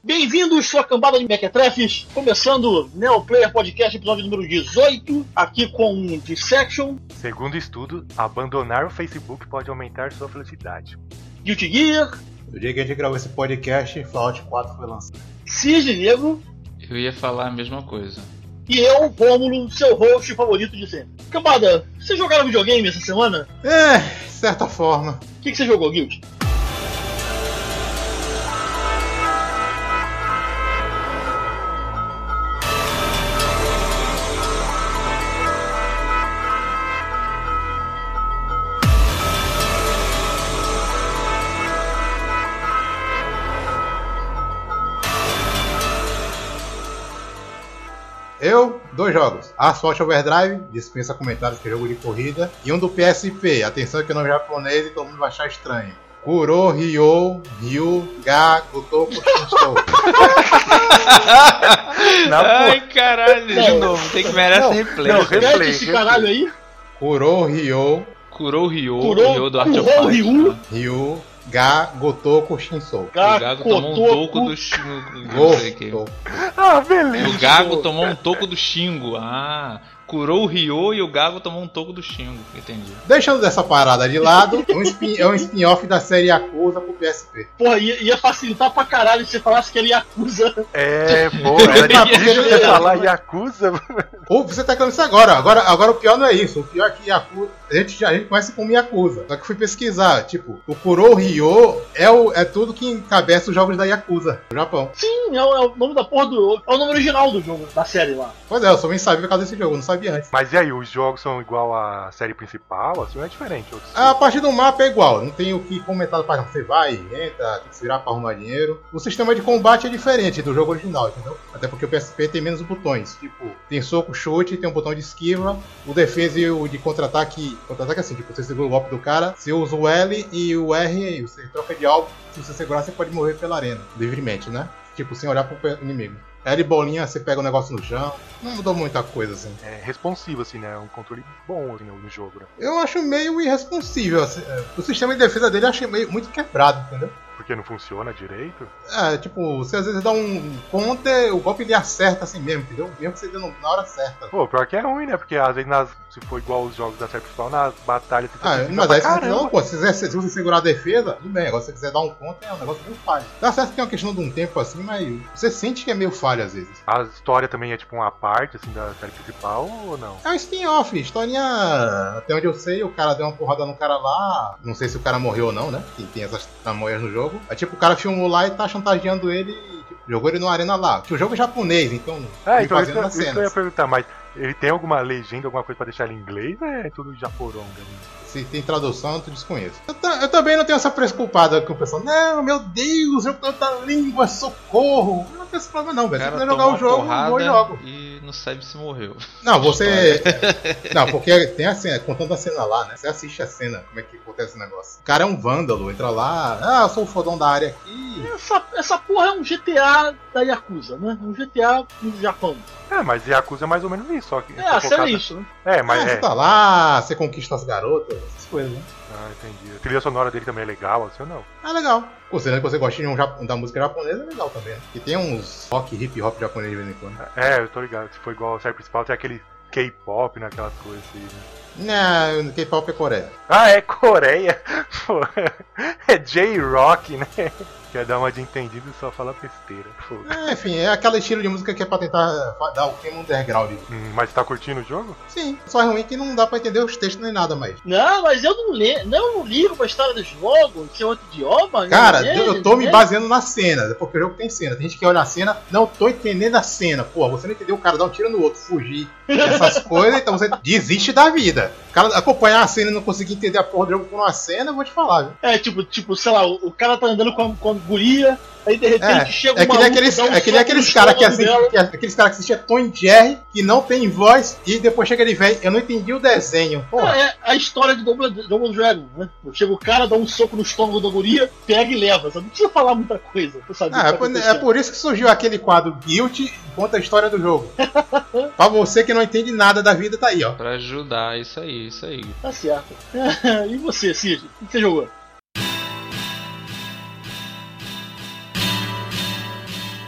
Bem-vindos, sua cambada de mequetrefes, começando Neoplayer Podcast, episódio número 18, aqui com Dissection. Segundo estudo, abandonar o Facebook pode aumentar sua felicidade. Guilty Gear. No dia que a gente gravou esse podcast, Fallout 4 foi lançado. Cisne Negro. Eu ia falar a mesma coisa. E eu, Rômulo, seu host favorito de sempre. Cambada, vocês jogaram videogame essa semana? De certa forma. O que você jogou, Guilty? Eu, 2 jogos. Asphalt Overdrive, dispensa comentários que é jogo de corrida. E um do PSP, atenção que é nome japonês e todo mundo vai achar estranho. Kuro, Ryo, Ryu, Ga, Gotoku, Shinsou. Ai, caralho, de novo, tem que merece replay. Não, repete esse caralho aí. Kuro, Ryo, Ryo do Art of Fight. Ryu, Ga, Gotoku, Shinsou. O Gago tomou um toco do Shingo. Ah, beleza. O Gago tomou um toco do Shingo. Ah, curou o Ryo e o Gago tomou um toco do Shingo. Entendi. Deixando dessa parada de lado, é um spin-off da série Yakuza pro PSP. Porra, ia facilitar pra caralho se você falasse que ele Yakuza. Porque você falar Yakuza. Ou você tá falando isso agora o pior não é isso. O pior é que Yakuza, a gente conhece como Yakuza. Só que eu fui pesquisar, tipo, o Kuro Ryo é tudo que encabeça os jogos da Yakuza no Japão. Sim, é o nome da porra do... É o nome original do jogo, da série lá. Pois é, eu só vim saber por causa desse jogo, eu não sabia antes. Mas e aí, os jogos são igual à série principal? Assim, é diferente? A parte do mapa é igual, não tem o que comentar para você vai, entra, tem que se virar pra arrumar dinheiro. O sistema de combate é diferente do jogo original, entendeu? Até porque o PSP tem menos botões, tipo, tem soco, chute, tem um botão de esquiva, o defesa e o de contra-ataque. Contra-ataque é assim, tipo, você segura o golpe do cara, você usa o L e o R, você troca de alvo, se você segurar você pode morrer pela arena, livremente, né? Tipo, sem olhar pro inimigo. L bolinha, você pega o negócio no chão. Não mudou muita coisa, assim. É responsivo, assim, né? Um controle bom assim, no jogo, né? Eu acho meio irresponsível, assim. O sistema de defesa dele eu achei meio muito quebrado, entendeu? Porque não funciona direito? Tipo, você às vezes dá um counter, o golpe ele acerta assim mesmo, entendeu? Mesmo que você dê na hora certa. Pô, pior que é ruim, né? Porque às vezes, se for igual os jogos da série principal, nas batalhas você mas aí não, pô, se você segurar a defesa, tudo bem. Agora se você quiser dar um counter, é um negócio meio falho. Dá certo que é uma questão de um tempo assim, mas você sente que é meio falho às vezes. A história também é tipo uma parte, assim, da série principal ou não? É um spin-off, historinha... Até onde eu sei, o cara deu uma porrada no cara lá. Não sei se o cara morreu ou não, né? Que tem essas tamanhas no jogo. Aí tipo, o cara filmou lá e tá chantageando ele e tipo, jogou ele numa arena lá. Que o jogo é japonês, então... então isso que eu ia perguntar, mas ele tem alguma legenda, alguma coisa pra deixar ele em inglês ou é tudo japoronga? Se tem tradução, eu desconheço. Eu também não tenho essa preocupada com o pessoal. Não, meu Deus, eu tenho tanta língua, socorro. Eu não tenho esse problema não, velho. Se quiser jogar o jogo, eu jogo. E não sabe se morreu. Não, você... Não, porque tem a cena, contando a cena lá, né? Você assiste a cena, como é que acontece esse negócio. O cara é um vândalo, entra lá, eu sou o fodão da área aqui. Essa porra é um GTA da Yakuza, né? Um GTA no Japão. Mas Yakuza é mais ou menos isso, só que... a série é isso, né? Você tá lá, você conquista as garotas, essas coisas, né? Ah, entendi. A trilha sonora dele também é legal, assim ou não? É legal. Considerando que você gosta da música japonesa, é legal também, né? E tem uns hip hop japonês de vez em quando. Eu tô ligado. Se for igual a série principal, tem aquele K-pop, né? Aquelas coisas assim, né? Não, K-pop é Coreia. Ah, é Coreia? Pô, é J-Rock, né? Quer dar uma de entendido e só fala besteira. Enfim, é aquele estilo de música que é pra tentar dar o clima underground. Mas tá curtindo o jogo? Sim, só é ruim que não dá pra entender os textos nem nada mais. Não, mas eu não ligo pra história do jogo, que é outro idioma. Cara, eu tô me baseando na cena, porque o jogo tem cena. Tem gente que olha a cena, não tô entendendo a cena. Pô, você não entendeu o cara dar um tiro no outro, fugir, essas coisas, então você desiste da vida. O cara acompanhar a cena e não conseguir entender a porra do jogo por uma cena, eu vou te falar, viu? Tipo, sei lá, o cara tá andando com a guria, aí de repente chega uma que nem aqueles caras que assistem Tom e Jerry, que não tem voz, e depois chega ele velho, eu não entendi o desenho. Porra. É a história de Double Dragon, né? Chega o cara, dá um soco no estômago da guria, pega e leva, sabe? Não precisa falar muita coisa pra saber. É por isso que surgiu aquele quadro Guilty e conta a história do jogo. Pra você que não entende nada da vida, tá aí, ó. Pra ajudar, isso aí. Tá certo. E você, Cid? O que você jogou?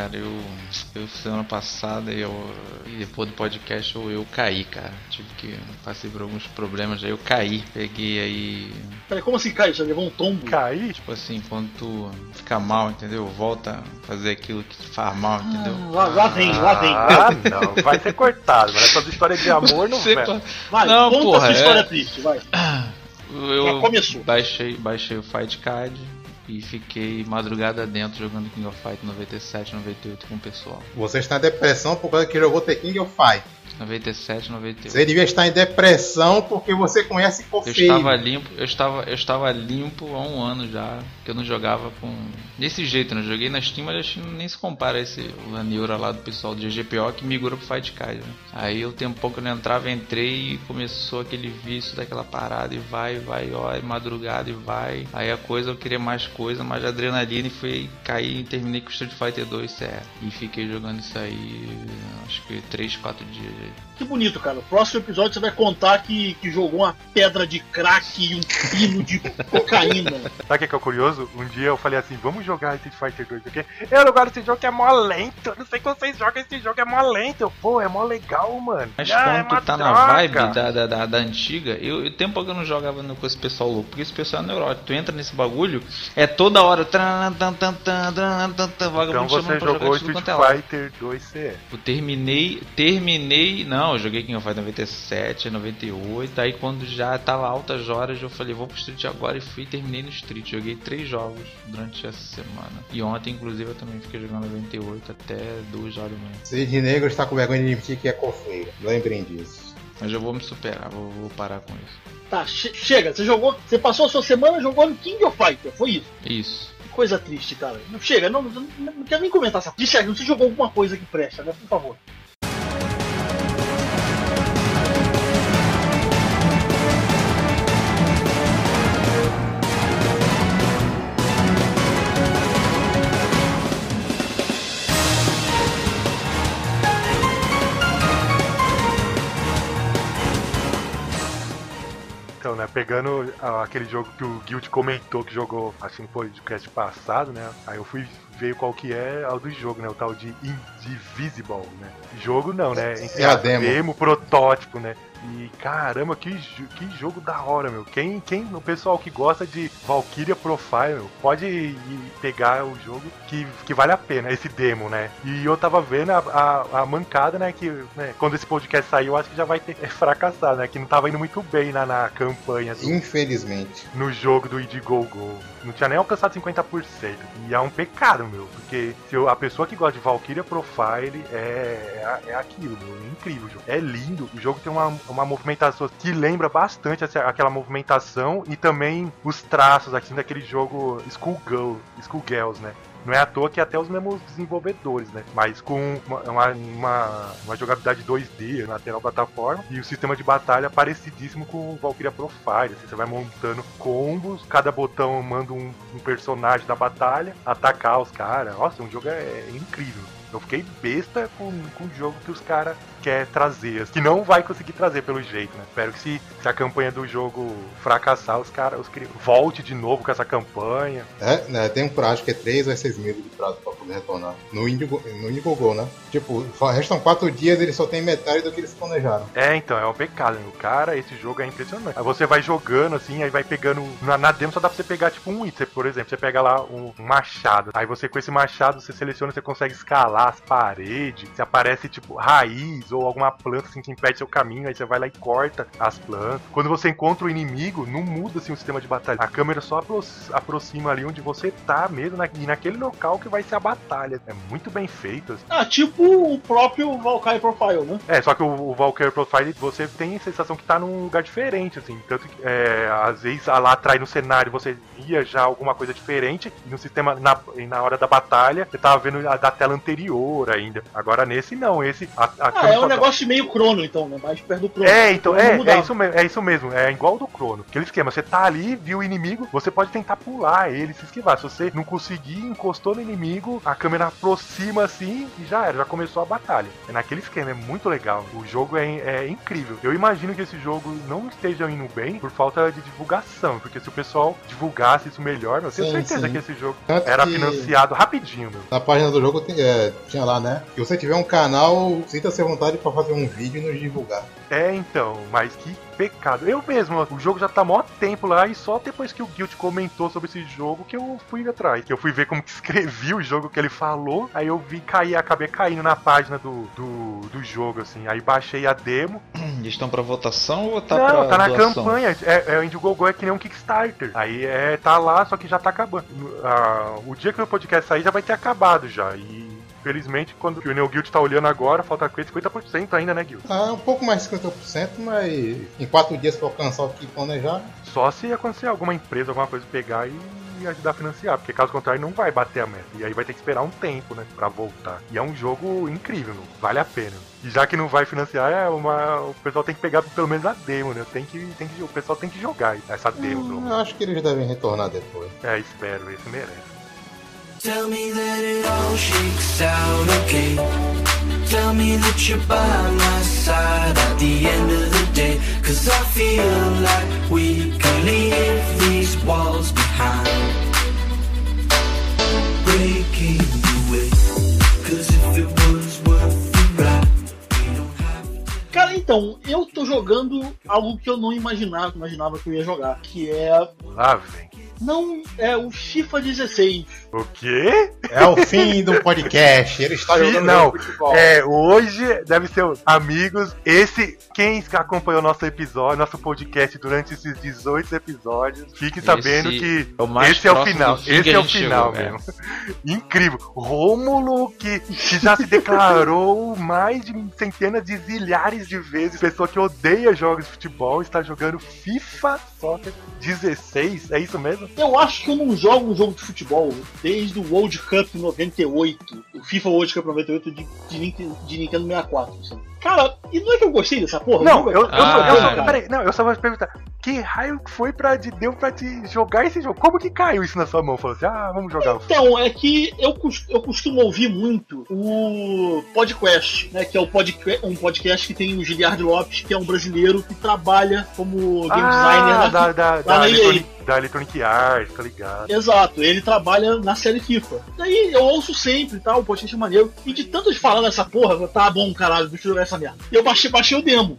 cara, eu semana passada, e depois do podcast eu caí, cara. Passei por alguns problemas, aí eu caí. Peguei aí... Peraí, como assim cai? Você levou um tombo? Cair? Tipo assim, quando tu fica mal, entendeu? Volta a fazer aquilo que te faz mal, entendeu? Lá vem. Ah, não, vai ser cortado, mas essas histórias de amor não Sei, vai. Vai, Não, conta porra, essa história triste, vai. Eu Já começou. baixei o Fight Card e fiquei madrugada dentro jogando King of Fight 97, 98 com o pessoal. Você está em depressão por causa que jogou The King of Fight. 97, 98. Você devia estar em depressão porque você conhece Cofeio. Eu estava limpo há um ano já, que eu não jogava com... Desse jeito, né? Eu joguei na Steam, mas a Steam nem se compara a esse Neura lá do pessoal do GGPO que migrou pro Fight Card, né? Aí o tempo que eu não entrava, entrei e começou aquele vício daquela parada e vai, ó, e madrugada e vai. Aí a coisa, eu queria mais coisa, mais adrenalina e fui cair e terminei com o Street Fighter 2 CE. E fiquei jogando isso aí, acho que 3, 4 dias. Que bonito, cara. No próximo episódio você vai contar que jogou uma pedra de crack e um pino de cocaína. Sabe o que é curioso? Um dia eu falei assim, vamos jogar Street Fighter 2, porque eu não gosto desse jogo que é mó lento, não sei como vocês jogam esse jogo, é mó lento. Pô, é mó legal, mano. Mas é quando tu tá na vibe da antiga, eu tempo que eu não jogava com esse pessoal louco, porque esse pessoal é neurótico. Tu entra nesse bagulho, é toda hora. Então você jogou Street Fighter 2 CE. Eu terminei. Não, eu joguei King of Fighter 97, 98. Aí quando já tava altas horas, eu falei, vou pro Street agora e fui e terminei no Street. Joguei 3 jogos durante essa semana. E ontem, inclusive, eu também fiquei jogando 98 até 2 horas da manhã. Cid Negro está com vergonha de admitir que é cofeiro. Lembrem disso. Mas eu vou me superar, vou parar com isso. Tá, chega, você passou a sua semana jogando King of Fighter, foi isso? Isso. Que coisa triste, cara. Chega, não quero nem comentar essa. Disse, você jogou alguma coisa que presta, né? Por favor. Então, né, pegando aquele jogo que o Guild comentou que jogou, acho que no podcast passado, né, aí eu fui ver qual que é o do jogo, né, o tal de Indivisible, né. Jogo não, né, É a demo. Protótipo, né. E caramba, que jogo da hora, meu. O pessoal que gosta de Valkyria Profile, meu, pode ir pegar o jogo que vale a pena, esse demo, né? E eu tava vendo a mancada, né, que né, quando esse podcast saiu, acho que já vai ter fracassado, né? Que não tava indo muito bem na campanha. Infelizmente. No jogo do Indiegogo. Não tinha nem alcançado 50%. E é um pecado, meu. Porque a pessoa que gosta de Valkyria Profile é aquilo, meu. É incrível o jogo. É lindo. O jogo tem uma movimentação que lembra bastante aquela movimentação e também os traços assim daquele jogo Skullgirls, né? Não é à toa que até os mesmos desenvolvedores, né? Mas com uma jogabilidade 2D, lateral plataforma, e o sistema de batalha parecidíssimo com o Valkyria Profile. Assim, você vai montando combos, cada botão manda um personagem da batalha atacar os caras. Nossa, o jogo é incrível. Eu fiquei besta com o jogo que os caras querem trazer, que não vai conseguir trazer pelo jeito, né? Espero que se a campanha do jogo fracassar, os caras volte de novo com essa campanha. Né, tem um prazo que é 3 a 6 meses de prazo pra poder retornar. No Indiegogo, né? Tipo, restam 4 dias e eles só tem metade do que eles planejaram. Então, é um pecado, meu. Cara, esse jogo é impressionante. Aí você vai jogando assim, aí vai pegando... Na demo só dá pra você pegar tipo um item. Por exemplo, você pega lá um machado. Aí você com esse machado, você seleciona, você consegue escalar as paredes, se aparece tipo raiz ou alguma planta assim que impede seu caminho, aí você vai lá e corta as plantas. Quando você encontra o inimigo, não muda assim o sistema de batalha. A câmera só aproxima ali onde você tá mesmo, e naquele local que vai ser a batalha. É muito bem feito. Ah, tipo o próprio Valkyrie Profile, né? Só que o Valkyrie Profile você tem a sensação que tá num lugar diferente, assim. Tanto que às vezes lá atrás no cenário você via já alguma coisa diferente, e no sistema, na hora da batalha, você tava vendo a da tela anterior ainda. Agora nesse não, esse... é um negócio meio Chrono, então, né? Mais perto do Chrono. Então, é isso mesmo, é igual do Chrono. Aquele esquema, você tá ali, viu o inimigo, você pode tentar pular ele, se esquivar. Se você não conseguir, encostou no inimigo, a câmera aproxima assim e já era, já começou a batalha. É naquele esquema, é muito legal. O jogo é incrível. Eu imagino que esse jogo não esteja indo bem por falta de divulgação, porque se o pessoal divulgasse isso melhor, eu tenho certeza que esse jogo era financiado rapidinho, meu. Na página do jogo tinha lá, né? Se você tiver um canal, sinta-se à vontade pra fazer um vídeo e nos divulgar. Então, mas que pecado. Eu mesmo, o jogo já tá há mó tempo lá e só depois que o Guild comentou sobre esse jogo que eu fui atrás. Que eu fui ver como que escrevi o jogo que ele falou, aí eu vi acabei caindo na página do jogo, assim. Aí baixei a demo. Eles estão pra votação ou tá Não, pra tá na doação? campanha. O Indiegogo é que nem um Kickstarter. Aí tá lá, só que já tá acabando. O dia que o podcast sair já vai ter acabado já. E felizmente, quando o Neo Guild tá olhando agora, falta 50% ainda, né, Guild? Um pouco mais de 50%, mas em 4 dias pra alcançar o que planejar. Só se acontecer alguma empresa, alguma coisa pegar e ajudar a financiar, porque caso contrário não vai bater a meta. E aí vai ter que esperar um tempo, né, pra voltar. E é um jogo incrível, meu. Vale a pena. E já que não vai financiar, o pessoal tem que pegar pelo menos a demo, né? O pessoal tem que jogar essa demo. Eu acho que eles devem retornar depois. Espero, esse merece. Tell me that it all shakes out okay. Tell me that you're by my side at the end of the day. 'Cause I feel like we can leave these walls behind. Breaking away. 'Cause if it was worth the ride, we don't have to. Cara, então, eu tô jogando algo que eu não imaginava que eu ia jogar, que é... Lá vem. Não, é o FIFA 16. O quê? É o fim do podcast. Ele está jogando Não, futebol. hoje deve ser amigos. Quem acompanhou nosso podcast durante esses 18 episódios, fiquem sabendo que esse é o final. Esse é o final mesmo. Incrível. Rômulo, que já se declarou mais de centenas de zilhares de vezes. Pessoa que odeia jogos de futebol, está jogando FIFA Soccer 16. É isso mesmo? Eu acho que eu não jogo um jogo de futebol desde o World Cup 98, o FIFA World Cup 98 de Nintendo 64. Assim. Cara, e não é que eu gostei dessa porra? Eu só vou te perguntar, que raio foi deu pra te jogar esse jogo? Como que caiu isso na sua mão? Falou assim, vamos jogar. Então, é que eu costumo ouvir muito o podcast, né, que é um podcast que tem o Giliardo Lopes, que é um brasileiro que trabalha como game designer da Electronic Arts, tá ligado? Exato, ele trabalha na série FIFA. Daí eu ouço sempre, tá, o podcast é maneiro. E de tanto de falar nessa porra, tá bom, caralho, deixa eu jogar essa merda. Eu baixei o demo.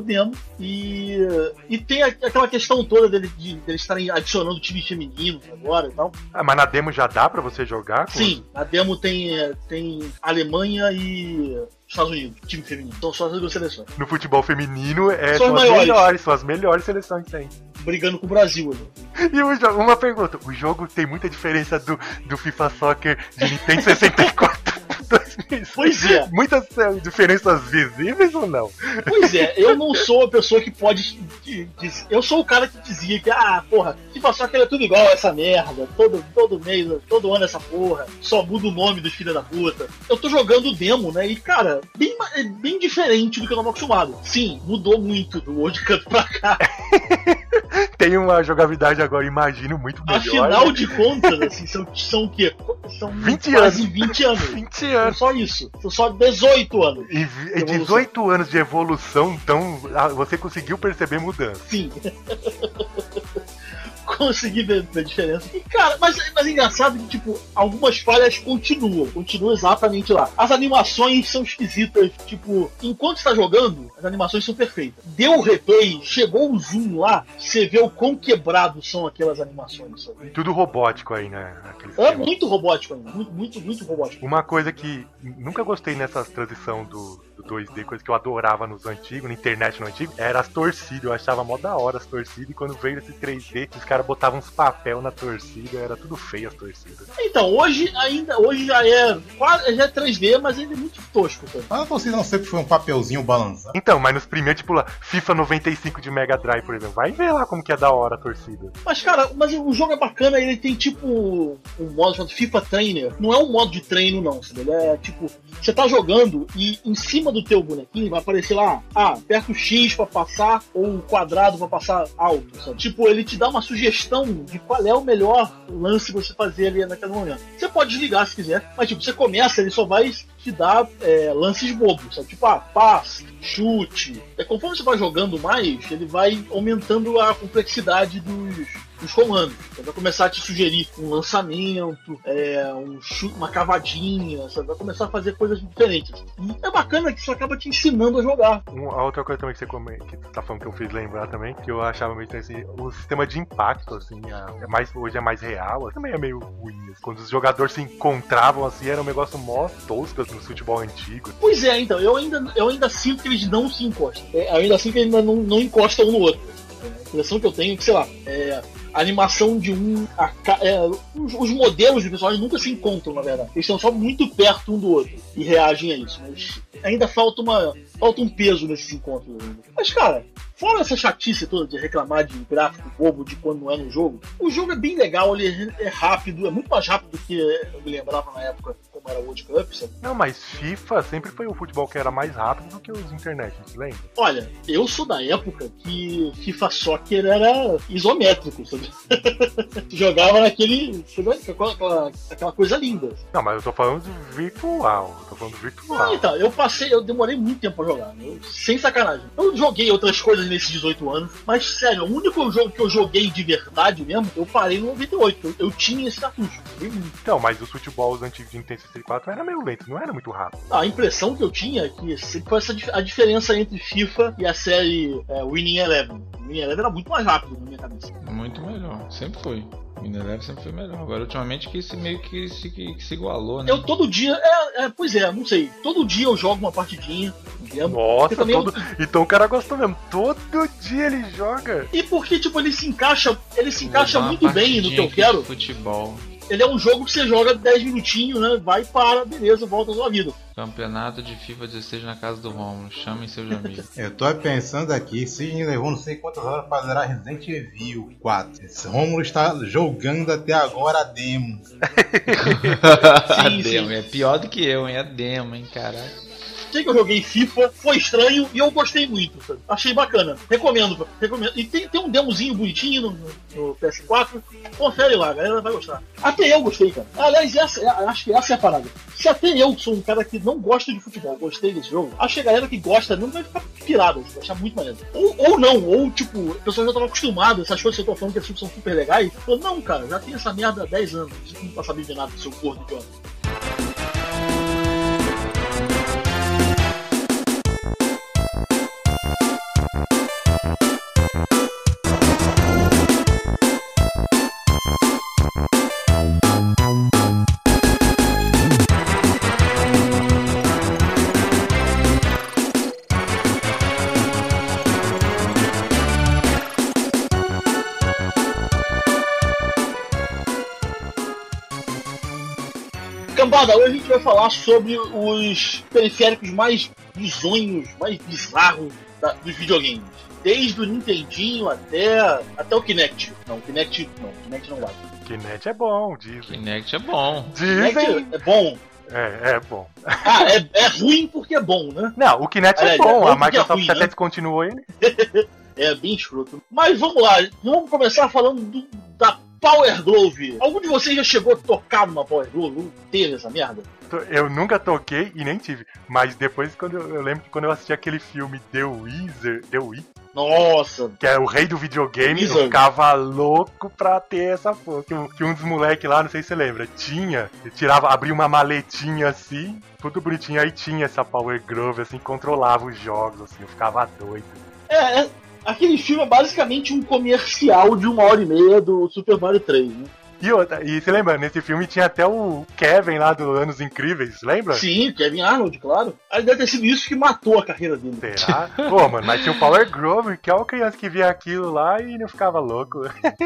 E tem aquela questão toda deles estarem adicionando time feminino agora e tal. Mas na demo já dá pra você jogar? Sim, na demo tem Alemanha e Estados Unidos, time feminino. São só as duas seleções. No futebol feminino são as melhores seleções que tem. Brigando com o Brasil. Né? E uma pergunta, o jogo tem muita diferença do FIFA Soccer de Nintendo 64 Pois é. Muitas diferenças visíveis ou não? Pois é, eu não sou a pessoa que pode dizer. Eu sou o cara que dizia que, porra, FIFA Soccer é tudo igual essa merda. Todo mês, todo ano essa porra. Só muda o nome dos filhos da puta. Eu tô jogando o demo, né? E, cara, bem diferente do que eu tava acostumado. Sim, mudou muito do World Cup pra cá. Tem uma jogabilidade agora, imagino, muito melhor. Afinal de contas, assim, são o quê? São 20 quase anos. 20 anos. 20 anos. São só isso. São só 18 anos. E 18 anos de evolução, então você conseguiu perceber mudança. Sim. Consegui ver a diferença. E, cara, mas é engraçado que, tipo, algumas falhas continuam exatamente lá. As animações são esquisitas, tipo, enquanto está jogando, as animações são perfeitas. Deu o replay, chegou o zoom lá, você vê o quão quebrado são aquelas animações. Sabe? Tudo robótico aí, né? Muito robótico ainda, muito robótico. Uma coisa que nunca gostei nessa transição do 2D, coisa que eu adorava nos antigos, na internet no antigo, era as torcidas. Eu achava mó da hora as torcidas, e quando veio esse 3D, os caras botavam uns papel na torcida, era tudo feio as torcidas. Então, hoje já é 3D, mas ele é muito tosco também. Mas a torcida não sempre foi um papelzinho balançado. Então, mas nos primeiros, tipo lá, FIFA 95 de Mega Drive, por exemplo, vai ver lá como que é da hora a torcida. Mas, cara, o jogo é bacana, ele tem tipo um modo chamado FIFA Trainer. Não é um modo de treino, não, sabe? Ele é tipo, você tá jogando e em cima cima do teu bonequinho vai aparecer lá, aperta o X pra passar ou o quadrado pra passar alto, sabe? Tipo, ele te dá uma sugestão de qual é o melhor lance que você fazer ali naquele momento. Você pode desligar se quiser, mas tipo, você começa, ele só vai te dar lances bobos, sabe? Tipo, passe, chute. Conforme você vai jogando mais, ele vai aumentando a complexidade dos comandos. Ele vai começar a te sugerir um lançamento, um chute, uma cavadinha, sabe? Vai começar a fazer coisas diferentes. E é bacana que isso acaba te ensinando a jogar. A outra coisa também que que tá falando que eu fiz lembrar também, que eu achava meio assim, o sistema de impacto, assim, hoje é mais real, também é meio ruim. Assim. Quando os jogadores se encontravam, assim, era um negócio mó tosco no futebol antigo. Pois é, então, eu ainda sinto que eles não se encostam. Eu ainda sinto que eles ainda não encostam um no outro. A impressão que eu tenho é que, sei lá, a animação de os modelos de personagens nunca se encontram, na verdade. Eles estão só muito perto um do outro e reagem a isso. Mas ainda falta um peso nesses encontros ainda. Mas, cara, fora essa chatice toda de reclamar de gráfico bobo de quando não é no jogo, o jogo é bem legal, ele é rápido, é muito mais rápido do que eu me lembrava na época como era o World Cup, sabe? Não, mas FIFA sempre foi o futebol que era mais rápido do que os internet, lembra? Olha, eu sou da época que FIFA Soccer era isométrico, sabe? Jogava naquele... aquela coisa linda. Não, mas eu tô falando de virtual. Então, eu demorei muito tempo pra jogar, sem sacanagem. Eu joguei outras coisas nesses 18 anos, mas sério, o único jogo que eu joguei de verdade mesmo, eu parei no 98. Eu tinha esse cartucho. Então, mas os futebols antigos de Nintendo 64 era meio lento, não era muito rápido. A impressão que eu tinha é que sempre foi a diferença entre FIFA e a série Winning Eleven. Winning Eleven era muito mais rápido na minha cabeça. Muito melhor, sempre foi. Winning Eleven sempre foi melhor. Agora, ultimamente, que se meio que se igualou, né? Eu todo dia... pois é, não sei. Todo dia eu jogo uma partidinha. Entendeu? Nossa, então o cara gostou mesmo. Todo dia ele joga. E porque, tipo, ele se encaixa muito bem no que eu quero. Futebol. Ele é um jogo que você joga 10 minutinhos, né? Vai, para, beleza, volta à sua vida. Campeonato de FIFA 16 na casa do Romulo. Chamem seus amigos. Eu tô pensando aqui, Sidney levou não sei quantas horas pra zerar Resident Evil 4. Esse Romulo está jogando até agora a demo. A demo, é pior do que eu, hein? A demo, hein, caralho. Que eu joguei FIFA, foi estranho e eu gostei muito, sabe? Achei bacana, recomendo. E tem um demozinho bonitinho no PS4, confere lá, a galera vai gostar. Até eu gostei, cara. Aliás, acho que essa é a parada. Se até eu, que sou um cara que não gosta de futebol, gostei desse jogo, acho que a galera que gosta não vai ficar pirada, vai achar muito maneiro. Ou não, ou tipo, a pessoa já tava acostumada, essas coisas que eu tô falando que são super legais, falou, não, cara, já tem essa merda há 10 anos, não tá sabendo de nada do seu corpo, idiota. Cambada, hoje a gente vai falar sobre os periféricos mais bizonhos, mais bizarros dos videogames. Desde o Nintendinho até o Kinect. Não, o Kinect não vai. Kinect é bom, dizem. Kinect é bom. Dizem. Kinect é bom. É bom. É ruim porque é bom, né? Não, o Kinect é bom. A Microsoft até descontinuou ele. É bem escroto. Mas vamos lá, vamos começar falando da Power Glove. Algum de vocês já chegou a tocar numa Power Glove? Não teve essa merda? Eu nunca toquei e nem tive. Mas depois, eu lembro que quando eu assisti aquele filme The Wizard, nossa! Que é o rei do videogame, eu ficava louco pra ter essa porra. Que um dos moleques lá, não sei se você lembra, abria uma maletinha assim, tudo bonitinho, aí tinha essa Power Glove, assim, controlava os jogos, assim, eu ficava doido. Aquele filme é basicamente um comercial de 1h30 do Super Mario 3, né? E você lembra, nesse filme tinha até o Kevin lá do Anos Incríveis, lembra? Sim, Kevin Arnold, claro. Aí deve ter sido isso que matou a carreira dele. Será? Pô, mano, mas tinha o Power Glove, que é uma criança que via aquilo lá e não ficava louco.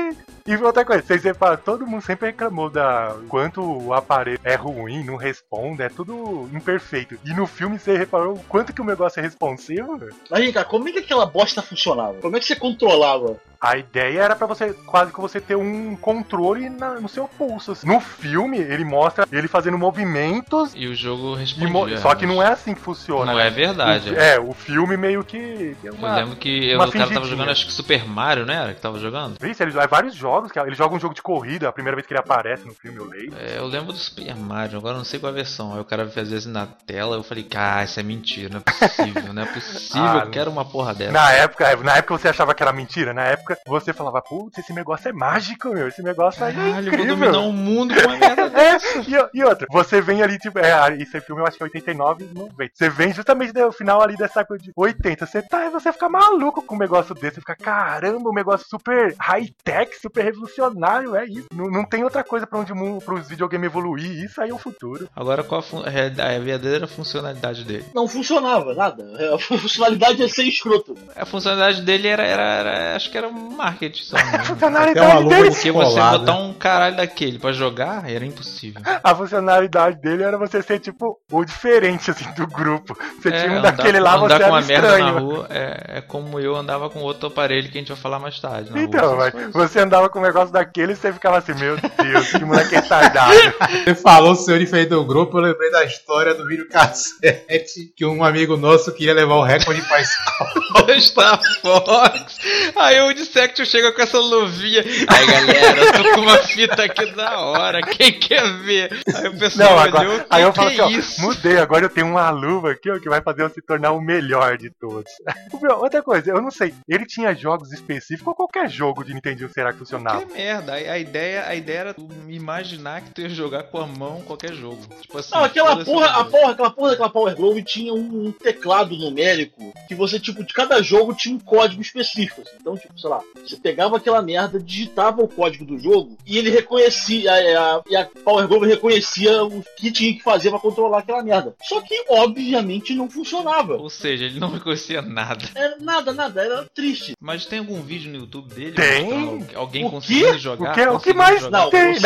E outra coisa, vocês reparam, todo mundo sempre reclamou da quanto o aparelho é ruim, não responde, é tudo imperfeito. E no filme você reparou o quanto que o negócio é responsivo, velho? Mas vem cá, como é que aquela bosta funcionava? Como é que você controlava? A ideia era pra você, quase que você ter um controle no seu pulso. Assim. No filme, ele mostra ele fazendo movimentos. E o jogo respondia. Só que não é assim que funciona. Não é verdade. O filme meio que... Eu lembro que o cara tava jogando, acho que Super Mario, né? Que tava jogando. Isso, ele joga vários jogos. Ele joga um jogo de corrida, a primeira vez que ele aparece no filme, eu leio. Eu lembro do Super Mario, agora não sei qual a versão. Aí o cara fazia assim na tela, eu falei, isso é mentira, não é possível, não é possível, eu quero uma porra dessa. Na época você achava que era mentira, na época você falava, putz, esse negócio é mágico, meu, esse negócio aí é incrível. Eu vou dominar o mundo com uma merda dessa. E outra, você vem ali, tipo, esse filme eu acho que é 89 e 90. Você vem justamente no final ali dessa coisa de 80, você fica maluco com um negócio desse, você fica, caramba, um negócio super high-tech, super revolucionário, é isso. Não tem outra coisa pra onde pros videogames evoluir, isso aí é o futuro. Agora, qual a verdadeira funcionalidade dele? Não funcionava, nada. A funcionalidade é ser escroto. A funcionalidade dele era acho que era um marketing só. A funcionalidade dele... Porque você botar um caralho daquele pra jogar, era impossível. A funcionalidade dele era você ser, tipo, o diferente, assim, do grupo. Você tinha um daquele lá, você era estranho. Andar com uma merda na rua é como eu andava com outro aparelho que a gente vai falar mais tarde. Então, mas você andava com um negócio daquele e você ficava assim, meu Deus, que moleque retardado. Você falou ser diferente do grupo, eu lembrei da história do videocassete que um amigo nosso queria levar o recorde pra escola. Star Fox. Aí o Dissect chega com essa luvinha. Aí galera, eu tô com uma fita aqui da hora, quem quer ver? Aí o pessoal olhou, aí eu falo assim, ó, mudei, agora eu tenho uma luva aqui, ó, que vai fazer eu se tornar o melhor de todos. Outra coisa, eu não sei, ele tinha jogos específicos ou qualquer jogo de Nintendo será que funcionava? Que merda, a ideia era tu imaginar que tu ia jogar com a mão qualquer jogo. Tipo assim, não, aquela porra daquela Power Glove tinha um teclado numérico que você, tipo, de cada jogo tinha um código específico. Assim. Então, tipo, sei lá, você pegava aquela merda, digitava o código do jogo e ele reconhecia, e a Power Glove reconhecia o que tinha que fazer pra controlar aquela merda. Só que, obviamente, não funcionava. Ou seja, ele não reconhecia nada. Era nada, era triste. Mas tem algum vídeo no YouTube dele? Tem. Alguém conseguindo jogar? O que mais? Jogar? Tem.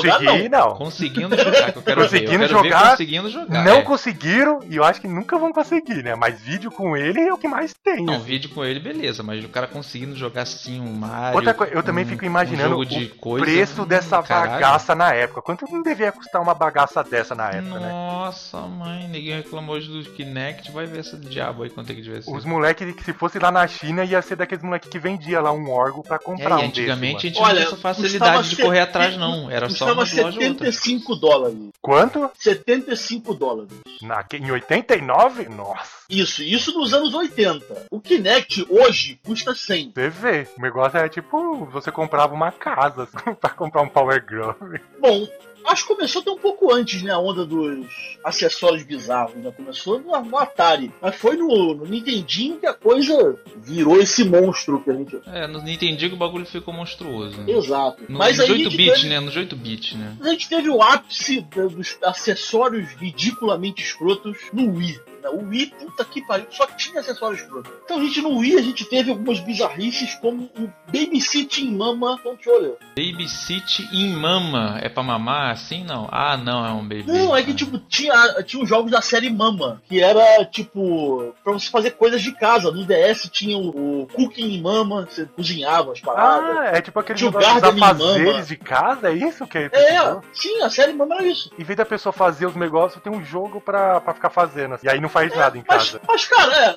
Não. Conseguindo jogar, que eu quero ver. Conseguindo jogar. Não conseguiram, e eu acho que nunca vão conseguir, né? Mas vídeo com ele é o que mais tem. Não, vídeo com ele, beleza. Mas o cara conseguindo jogar assim um Mario... Outra coisa, eu também fico imaginando o preço dessa bagaça na época. Quanto não devia custar uma bagaça dessa na época, né? Nossa, mãe, ninguém reclamou hoje do Kinect. Vai ver esse diabo aí quanto é que devia ser. Os moleques que se fosse lá na China ia ser daqueles moleques que vendia lá um órgão pra comprar um antigamente desse, a gente não tinha essa facilidade de correr atrás, não. Era só uma loja ou outra. $75. Quanto? $75. Em 89? Nossa. Isso nos anos 80. O Kinect hoje custa 100. Você vê, o negócio é tipo, você comprava uma casa pra comprar um Power Glove. Bom, acho que começou até um pouco antes, né? A onda dos acessórios bizarros, né? Começou no Atari. Mas foi no Nintendinho que a coisa virou esse monstro que a gente... no Nintendinho que o bagulho ficou monstruoso. Né? Exato. Mas nos 8-bit, né? Nos 8-bit, né? A gente teve o ápice dos acessórios ridiculamente escrotos no Wii. O Wii, puta que pariu, só tinha acessórios escrotos. Então a gente no Wii, a gente teve algumas bizarrices como o Babysitting Mama Controller. Babysitting Mama? É pra mamar assim, não? Ah, não, é um baby. Não, é que tipo, tinha os jogos da série Mama, que era tipo, pra você fazer coisas de casa. No DS tinha o Cooking Mama, você cozinhava as paradas. Ah, é tipo aquele tinha negócio dos afazeres de casa, é isso que é? Sim, a série Mama era isso. Em vez da pessoa fazer os negócios, tem um jogo pra ficar fazendo. E aí não faz nada em casa. Mas cara,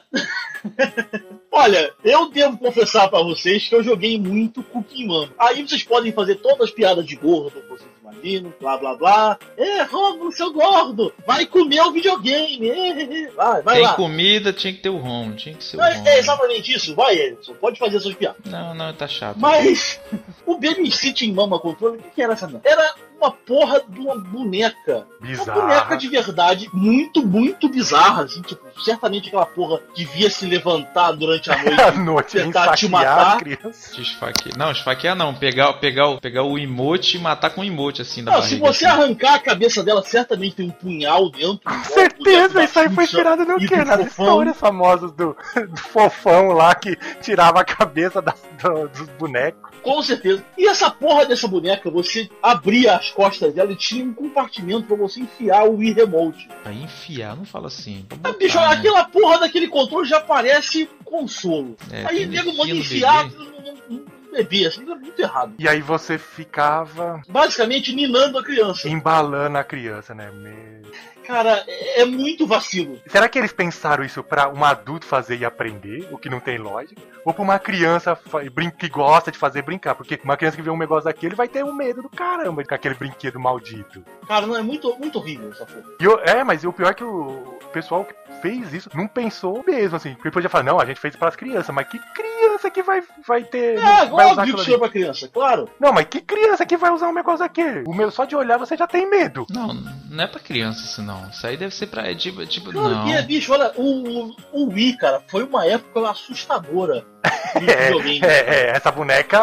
olha, eu devo confessar pra vocês que eu joguei muito Cooking Mama. Aí vocês podem fazer todas as piadas de gordo, vocês imaginam, blá blá blá. Romulo, seu gordo, vai comer o videogame. Vai tem lá. Comida, tinha que ter o home, tinha que ser o home. É exatamente isso, vai, Edson, pode fazer suas piadas. Não, tá chato. Mas o Babysitting Mama Controller, o que era essa merda? Era uma porra de uma boneca. Bizarra. Uma boneca de verdade, muito, muito bizarra, assim, tipo, certamente aquela porra devia se levantar durante a noite À noite, tentar te esfaquear matar. a criança. Te esfaquear. Não, esfaquear não. Pegar o emote e matar com o emote, assim, da Não, barriga. se você assim. arrancar a cabeça dela, certamente tem um punhal dentro. Com certeza, isso aí foi inspirado no quê? Nas histórias famosas do fofão lá que tirava a cabeça dos bonecos. Com certeza. E essa porra dessa boneca, você abria as costas dela e tinha um compartimento pra você enfiar o Wii Remote. Aí enfiar, não fala assim. Pra Ah, botar, bicho, né? aquela porra daquele controle já parece consolo. É, Aí tem nego manda enfia no enfiar bebê. no bebê, assim, é muito errado. E aí você ficava Basicamente, ninando a criança. embalando a criança, né? Cara, é muito vacilo. Será que eles pensaram isso pra um adulto fazer e aprender, o que não tem lógica? Ou pra uma criança que gosta de fazer brincar? Porque uma criança que vê um negócio daquele vai ter um medo do caramba com aquele brinquedo maldito. Cara, não, é muito, muito horrível essa porra. Mas o pior é que o pessoal que fez isso não pensou mesmo, assim. Porque podia falar, não, a gente fez para as crianças, mas que criança que vai ter... vai usar Óbvio aquilo que ali? chama pra criança, claro. Não, mas que criança que vai usar um negócio daquele? O meu, só de olhar você já tem medo. Não, não é pra criança isso não. Isso aí deve ser pra. Tipo, Claro não. que é, bicho, olha, o Wii, cara, foi uma época assustadora do videogame. Essa boneca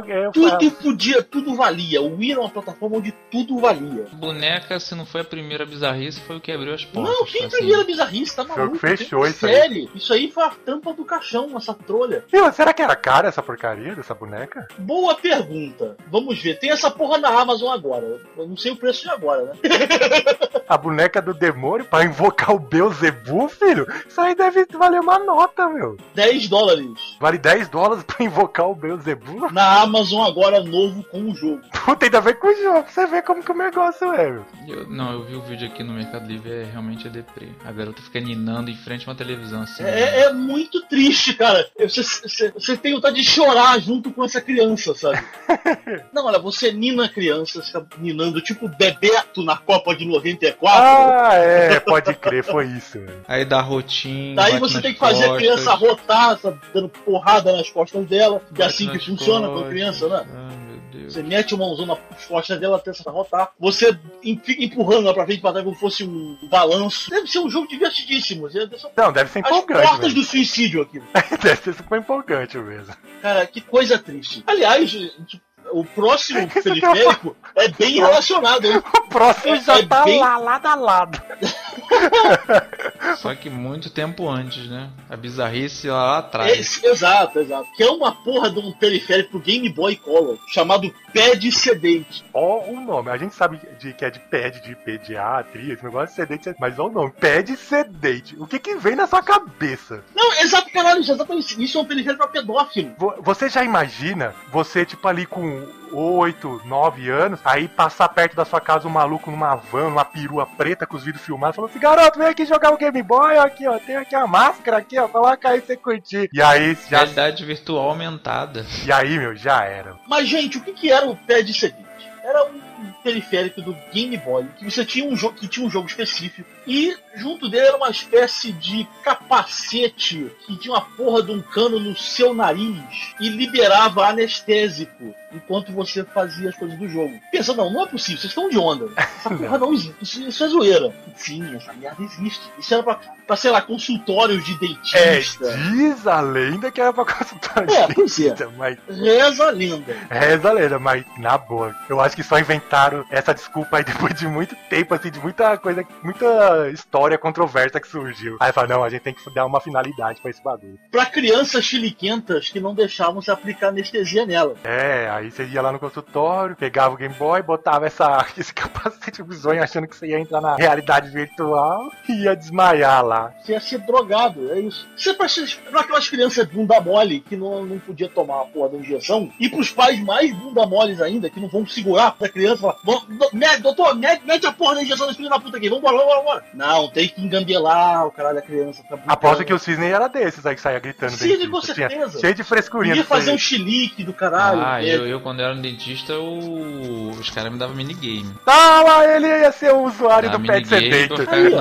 Tudo valia. O Wii era uma plataforma onde tudo valia. Boneca, se não foi a primeira bizarrice, foi o que abriu as portas. Não, que assim. primeira bizarrice, tá maluco? Fechou isso aí. Sério, isso aí foi a tampa do caixão, essa trolha. Meu, será que era cara essa porcaria dessa boneca? Boa pergunta. Vamos ver. Tem essa porra na Amazon agora. Eu não sei o preço de agora, né? A boneca do demônio pra invocar o Beelzebub, filho? Isso aí deve valer uma nota, meu. $10. Vale $10 pra invocar o Beelzebub? Na Amazon agora, novo com o jogo. Puta, ainda a ver com o jogo, pra você ver como que o negócio é, meu. Eu vi o vídeo aqui no Mercado Livre, realmente é deprê. A garota fica ninando em frente a uma televisão assim. É muito triste, cara. Você tem vontade de chorar junto com essa criança, sabe? Não, olha, você nina a criança, fica ninando tipo Bebeto na Copa de 94. Pode crer, foi isso, velho. Aí dá rotinho. Daí bate você nas tem que fazer a criança costas, rotar, sabe, dando porrada nas costas dela. Que é bate assim que nas funciona com a costas. criança, né? Ai, meu Deus. Você mete uma mãozão nas costas dela até ela rotar. Você fica empurrando ela pra frente e pra trás como fosse um balanço. Deve ser um jogo divertidíssimo. Não, deve ser As empolgante, portas velho. do suicídio aqui. Deve ser super empolgante mesmo. Cara, que coisa triste. Aliás, o próximo Isso periférico é bem relacionado, hein? O próximo já É tá bem- lá, lado a lado. Só que muito tempo antes, né? A bizarrice lá atrás. Exato. Que é uma porra de um periférico pro Game Boy Color, chamado Pad Sedente. Ó o nome. A gente sabe que é de pad, de pediatria, esse negócio de sedente, mas olha o nome. Pad sedente. O que vem na sua cabeça? Não, exato, caralho, exatamente. Isso é um periférico pra pedófilo. Você já imagina você, tipo, ali com 8, 9 anos, aí passar perto da sua casa um maluco numa van, numa perua preta com os vidros filmados, falando assim, garoto, vem aqui jogar o Game Boy, ó, aqui, ó, tem aqui a máscara aqui, ó, coloca aí pra você curtir. E aí, Realidade virtual aumentada. meu, já era. Mas, gente, o que era o Pad Sedente? Era um periférico do Game Boy, que você tinha um jogo que tinha um jogo específico, e junto dele era uma espécie de capacete que tinha uma porra de um cano no seu nariz e liberava anestésico enquanto você fazia as coisas do jogo. Pensa, não é possível, vocês estão de onda. Essa porra não existe, isso é zoeira. Sim, essa merda existe. Isso era pra sei lá, consultórios de dentista. Diz a lenda que era pra consultar Pois é. mas Reza a lenda. reza a lenda, mas na boa, eu acho que só inventaram essa desculpa aí depois de muito tempo, assim, de muita coisa, muita história controversa que surgiu. Aí fala, não, a gente tem que dar uma finalidade pra esse bagulho. Pra crianças chiliquentas que não deixavam se aplicar anestesia nela. Aí você ia lá no consultório, pegava o Game Boy, botava esse capacete bizonho achando que você ia entrar na realidade virtual e ia desmaiar lá. Você ia ser drogado, é isso. Você pra aquelas crianças bunda mole que não podia tomar a porra da injeção, e pros pais mais bunda moles ainda, que não vão segurar pra criança e falar, doutor, mete a porra da injeção desse filho da puta aqui, vambora. Não, tem que engambelar o caralho da criança. Aposto que o Cisne era desses aí que saía gritando. Cisne, dentista. com certeza. Cheio de frescurinha. Ia fazer um um chilique do caralho. Eu quando era no dentista, os caras me davam minigame. Lá ele ia ser o usuário do Pad Sedente.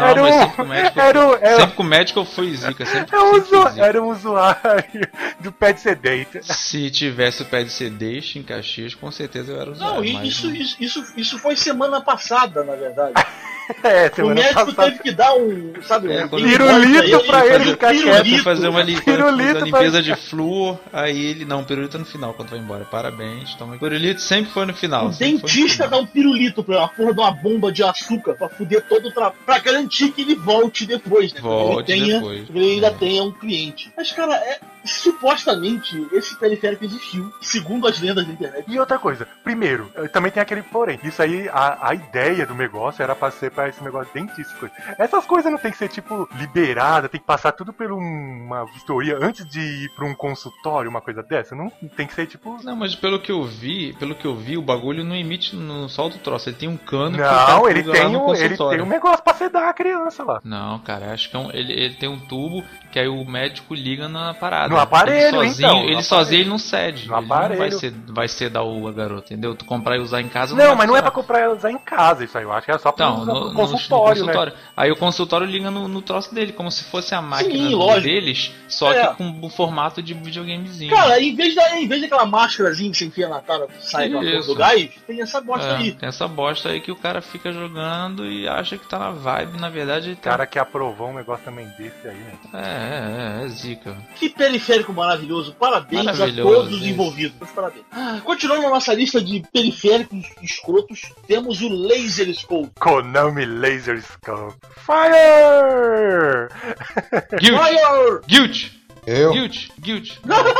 Sempre com o médico eu fui zica. Era um usuário do Pad Sedente. Se tivesse o Pad Sedente em Caxias, com certeza eu era usuário. Não, isso foi semana passada, na verdade. É, O semana médico passada. teve que dar um, sabe, É, um quando pirulito pra ele ficar quieto. Foi fazer uma Pirulito limpeza de pra- flúor, aí ele. Não, pirulito no final quando vai embora. Parabéns, toma. Pirulito sempre foi no final. O sempre foi no dentista final. dá um pirulito pra uma porra de uma bomba de açúcar pra fuder todo o trabalho. Pra garantir que ele volte depois, né? Volte Ele tenha- depois. Ele ainda É. tenha um cliente. Mas, cara, supostamente esse periférico existiu, segundo as lendas da internet. E outra coisa, primeiro, também tem aquele porém. Isso aí, a ideia do negócio era pra ser pra esse negócio dentístico. Essas coisas não tem que ser, tipo, liberada, tem que passar tudo por uma vistoria antes de ir pra um consultório, uma coisa dessa. Não tem que ser, tipo... Não, mas pelo que eu vi, o bagulho não emite, não solta o troço. Ele tem um cano que o cara Não, ele pluga lá tem, no ele consultório. tem um negócio pra sedar a criança lá. Não, cara, acho que ele tem um tubo que aí o médico liga na parada. No aparelho, ele sozinho, então, no Ele aparelho. sozinho ele não cede. No Ele não aparelho. vai sedar o garoto, entendeu? Tu comprar e usar em casa Não, vai mas não é pra funcionar. comprar e usar em casa isso aí. Eu acho que é só pra Então, usar no no consultório, né? Aí o consultório liga no troço dele, como se fosse a máquina lógico. deles, só É. que com o formato de videogamezinho. Cara, em vez daquela máscarazinha que você enfia na cara que sai com a porra Isso. do gás, tem essa bosta aí. Tem essa bosta aí que o cara fica jogando e acha que tá na vibe, na verdade ele O tá... cara que aprovou um negócio também desse aí, né? É zica. Que periférico maravilhoso. Parabéns Maravilhoso, a todos os isso. envolvidos. Meus parabéns. Continuando na nossa lista de periféricos escrotos, temos o Laser Scope. Konami Laser Scope. Fire! Guilt! Fire! Guilt! Eu? Guilt!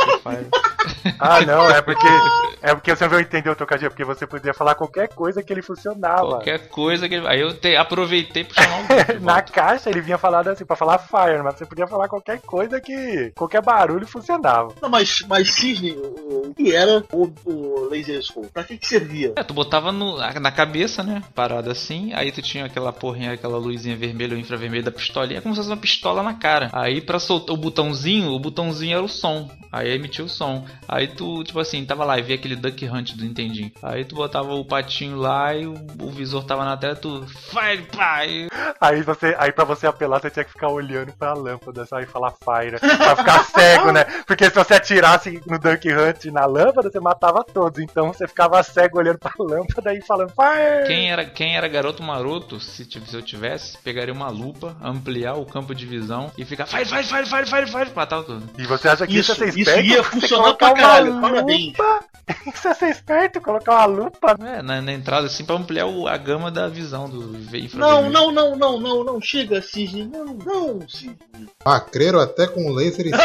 Ah, não, é porque você não entendeu o trocadilho, porque você podia falar qualquer coisa que ele funcionava. Qualquer coisa que ele... Aí eu aproveitei pra chamar o Guilt de Na volta. caixa ele vinha falado assim, pra falar Fire, mas você podia falar qualquer coisa que... qualquer barulho funcionava. Não, mas Cisne, o que era o Laser Scope? Pra que servia? Tu botava na cabeça, né? Parada assim. Aí tu tinha aquela porrinha, aquela luzinha vermelha ou infravermelha da pistolinha. É como se fosse uma pistola na cara. Aí pra soltar o botãozinho era o som. Aí emitia o som. Aí tu, tipo assim, tava lá e via aquele Duck Hunt do Nintendinho. Aí tu botava o patinho lá e o visor tava na tela, tu... Fire, pai! Aí pra você apelar, você tinha que ficar olhando pra lâmpada, só e falar Fire, pra ficar cego, né? Porque se você atirasse no Duck Hunt na lâmpada, você matava todos. Então você ficava cego olhando pra lâmpada e falando Fire! Quem era garoto maroto, se eu tivesse, pegaria uma lupa, ampliar o campo de visão e ficar Fire, matava tudo. E você acha que isso é ser Isso esperto? ia Você funcionar colocar pra caralho. uma Parabéns. lupa? Isso é ser esperto? Colocar uma lupa? Na entrada, assim, pra ampliar a gama da visão do infravermelho. Não, chega, Cisne. Não, Cisne. Macreiro até com laser e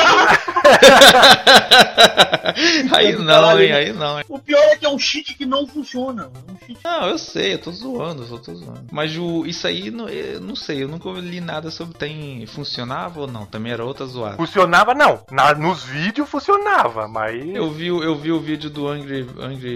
Aí não, hein, aí não. O pior é que é um cheat que não funciona. Um cheat. Não, eu sei, eu tô zoando. Mas isso aí, eu não sei, eu nunca li nada sobre funcionava ou não, também era outra zoada. Funcionava não, nos vídeos funcionava, mas... Eu vi o vídeo do Angry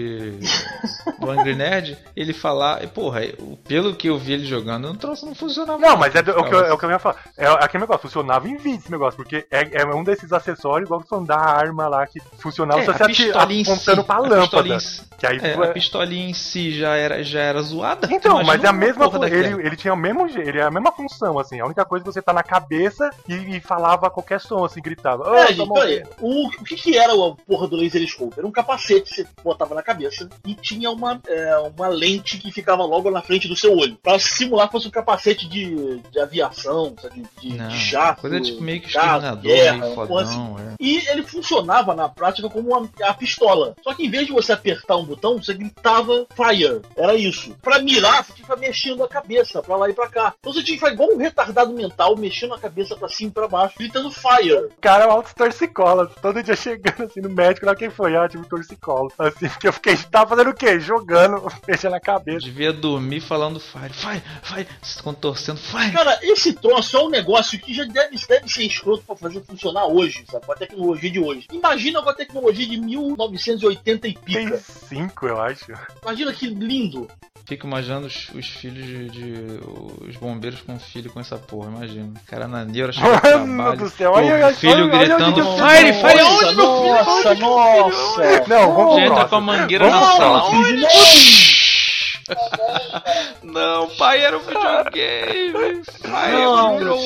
Nerd, ele falar, porra, pelo que eu vi ele jogando, o troço não funcionava. Não, mas é o que eu ia falar. É aquele negócio, funcionava em vídeo esse negócio, porque é um desses acessórios, igual que são da arma lá, que funcionava se você apontando pra lâmpada. Que aí a pistolinha em si já era zoada. Então, mas é a Imagina mesma uma porra daquela. ele tinha ele é a mesma função, assim. A única coisa que você tá na cabeça e falava qualquer som, assim, gritava. Oh, Gente, peraí. O que era a porra do Laser Scope? Era um capacete que você botava na cabeça e tinha uma lente que ficava logo na frente do seu olho. Pra simular que fosse um capacete de aviação, sabe? De jato. Coisa tipo meio que jato, exterminador, guerra, meio porra fodão, assim. E ele funcionava na prática como a pistola. Só que em vez de você apertar um botão, você gritava Fire. Era isso. Pra mirar, você tinha que ficar mexendo a cabeça pra lá e pra cá. Então você tinha que ficar igual um retardado mental, mexendo a cabeça pra cima e pra baixo, gritando Fire. O cara é um auto-torcicola, todo dia chegando assim no médico, lá quem foi? Ah, tive torcicola. Assim, porque tava fazendo o quê? Jogando, mexendo a cabeça. Devia dormir falando Fire, se contorcendo, Fire. Cara, esse troço é um negócio que já deve ser escroto pra fazer funcionar hoje, sabe? Com a tecnologia de hoje. Imagina com a tecnologia de 1980 e pica. Tem 5, eu acho. Imagina que lindo. Fico imaginando os filhos os bombeiros com filho com essa porra, imagina. O cara na neura chega no Mano trabalho, do céu, o olha filho olha gritando onde Fire, eu- Fire, onde meu filho? Nossa. Não, vamos Já pro entra com a próximo. mangueira na Vamos pro sala. próximo. Não, pai, era um videogame. Pai, Não, virou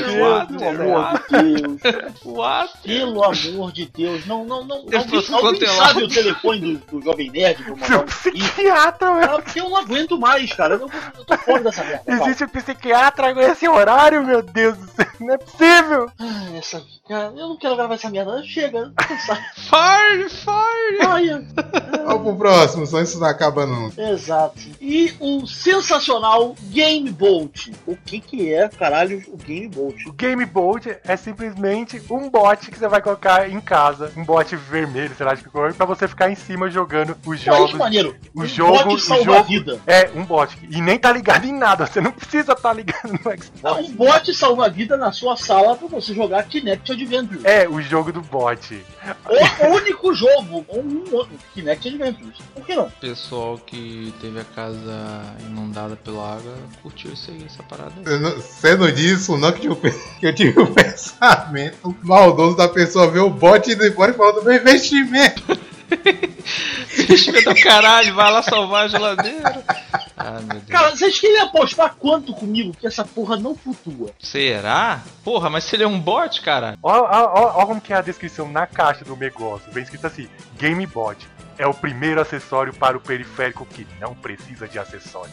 What? Pelo amor de Deus, não. Eu Alguém tô sabe contelado. o telefone do Jovem Nerd? Do Seu psiquiatra, meu. Cara, porque eu não aguento mais, cara. Eu tô fora dessa merda. Existe um psiquiatra com esse horário, meu Deus do céu. Não é possível. Cara, eu não quero gravar essa merda. Chega, cansado. Fire! Olha. Vamos pro próximo, só isso não acaba não. Exato. E o sensacional Game Bolt. O que é, caralho, o Game Bolt? O Game Bolt é simplesmente um bot que você vai colocar em casa, um bot vermelho, sei lá de que cor, pra você ficar em cima jogando os Olha jogos. que maneiro. O Um jogo, bot o salva jogo a vida. é um bot e nem tá ligado em nada. Você não precisa estar ligado no Xbox. Um bot salva a vida na sua sala pra você jogar Kinect Adventures. É o jogo do bot. O único jogo, um outro, Kinect Adventures. Por que não? O pessoal que teve a casa inundada pela água curtiu isso aí, essa parada aí. Sendo disso, não que eu tive o pensamento maldoso da pessoa ver o bot e depois falar do meu investimento. Investimento do caralho, vai lá salvar a geladeira. Ah, meu Deus. Cara, vocês queriam apostar quanto comigo que essa porra não flutua? Será? Porra, mas se ele é um bot, cara. Ó como que é a descrição na caixa do negócio. Vem escrito assim, Game Bot. É o primeiro acessório para o periférico que não precisa de acessório.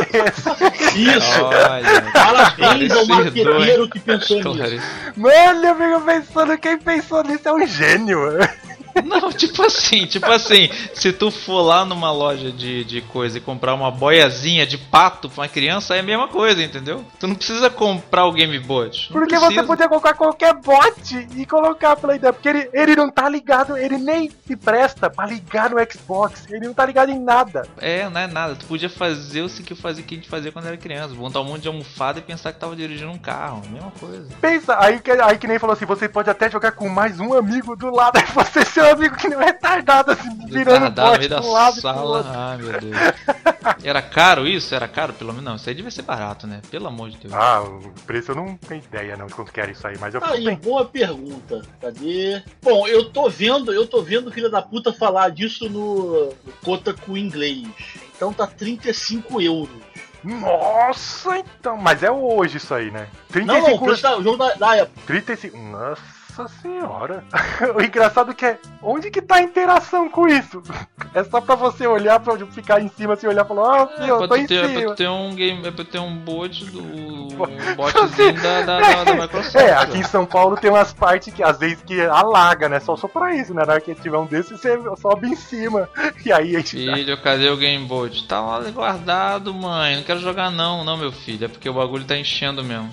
Isso! Olha, Parabéns ao esclarecedor, marqueteiro que pensou nisso. esclarecedor. Mano, eu fico pensando, quem pensou nisso é um gênio. Não, tipo assim, se tu for lá numa loja de coisa e comprar uma boiazinha de pato pra uma criança, é a mesma coisa, entendeu? Tu não precisa comprar o Game Bot. Não Porque precisa. você podia colocar qualquer bot e colocar pela ideia. Porque ele não tá ligado, ele nem se presta pra ligar no Xbox. Ele não tá ligado em nada. É, não é nada. Tu podia fazer o que a gente fazia quando era criança. Montar um monte de almofada e pensar que tava dirigindo um carro. Mesma coisa. Pensa, aí que nem falou assim, você pode até jogar com mais um amigo do lado. Aí você seu amigo que não é retardado, assim, virando Retardado no bot meio da pro lado e pro sala. outro. Ai, meu Deus. Era caro isso? Era caro? Pelo menos não. Isso aí devia ser barato, né? Pelo amor de Deus. Ah, o preço eu não tenho ideia não de quanto que era isso aí, mas eu fico Aí, bem. boa pergunta. Cadê? Bom, eu tô vendo o filho da puta falar disso no Kotaku inglês. Então tá 35 euros. Nossa, então, mas é hoje isso aí, né? Não, o preço o jogo da época. 35. Nossa senhora. O engraçado que é, onde que tá a interação com isso? É só pra você olhar, pra ficar em cima, assim, olhar e falar, filho, eu tô em É cima. pra ter um game, é pra ter um bot do botzinho da Microsoft. É, aqui em São Paulo tem umas partes que às vezes que alaga, né? Só pra isso, né? Na hora que tiver um desses, você sobe em cima. E aí a gente. Filho, cadê o Game Bot? Tá lá guardado, mãe. Não quero jogar não, meu filho. É porque o bagulho tá enchendo mesmo.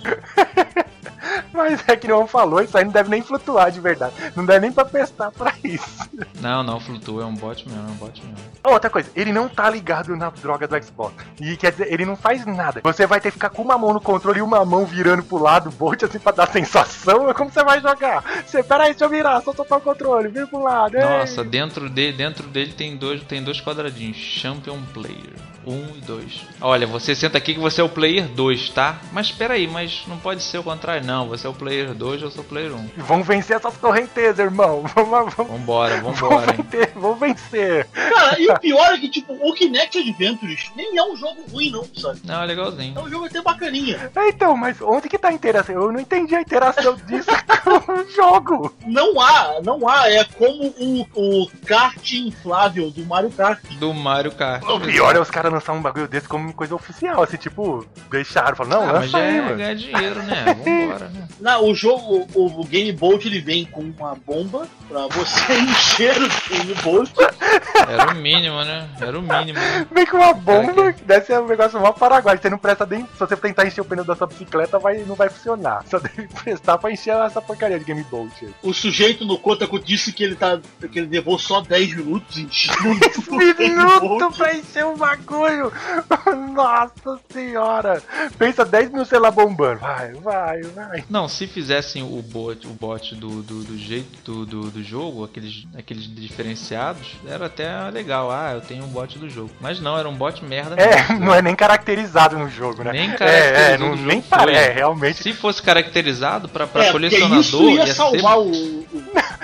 Mas é que não falou, isso aí não deve nem flutuar de verdade. Não deve nem pra prestar pra isso. Não, flutua, é um bot mesmo, Outra coisa, ele não tá ligado na droga do Xbox. E quer dizer, ele não faz nada. Você vai ter que ficar com uma mão no controle e uma mão virando pro lado, bote assim pra dar sensação. Como você vai jogar? Peraí, deixa eu virar, só soltar o controle, vira pro lado. Nossa, dentro dele tem dois quadradinhos. Champion Player 1 e 2. Olha, você senta aqui que você é o Player 2, tá? Mas peraí, mas não pode ser o contrário, não. Você é o Player 2, eu sou o Player 1. Vamos vencer essas correntezas, irmão. Vambora, hein? Vamos vencer. Cara, e o pior é que, tipo, o Kinect Adventures nem é um jogo ruim, não, sabe? Não, é legalzinho. É um jogo até bacaninha. Então, mas onde que tá a interação? Eu não entendi a interação disso com o jogo. Não há. É como o kart inflável do Mario Kart. Do Mario Kart. O pior é os caras lançar um bagulho desse como coisa oficial, assim, tipo, deixaram, falaram, não, mas lança aí, é mano. ganhar dinheiro, né? Vambora, né? Não, o jogo, o Game Bolt, ele vem com uma bomba pra você encher o Game Bolt. Era o mínimo, né? Vem com uma bomba, Cara, que deve ser um negócio mó paraguai. Você não presta nem. Se você tentar encher o pneu da sua bicicleta, não vai funcionar. Só deve prestar pra encher essa porcaria de Game Bolt. O sujeito no Kotaku disse que ele levou só 10 minutos enchendo 10 minutos pra encher um bagulho! Nossa senhora! Pensa 10 minutos, sei lá, bombando. Vai. Não, se fizessem o bot do jeito do jogo, aqueles diferenciados, era até legal. Ah, eu tenho um bot do jogo. Mas não, era um bot merda mesmo. Não é nem caracterizado no jogo, né? Nem caracterizado. Nem parece, realmente. Se fosse caracterizado pra colecionador, colecionador, isso ia salvar o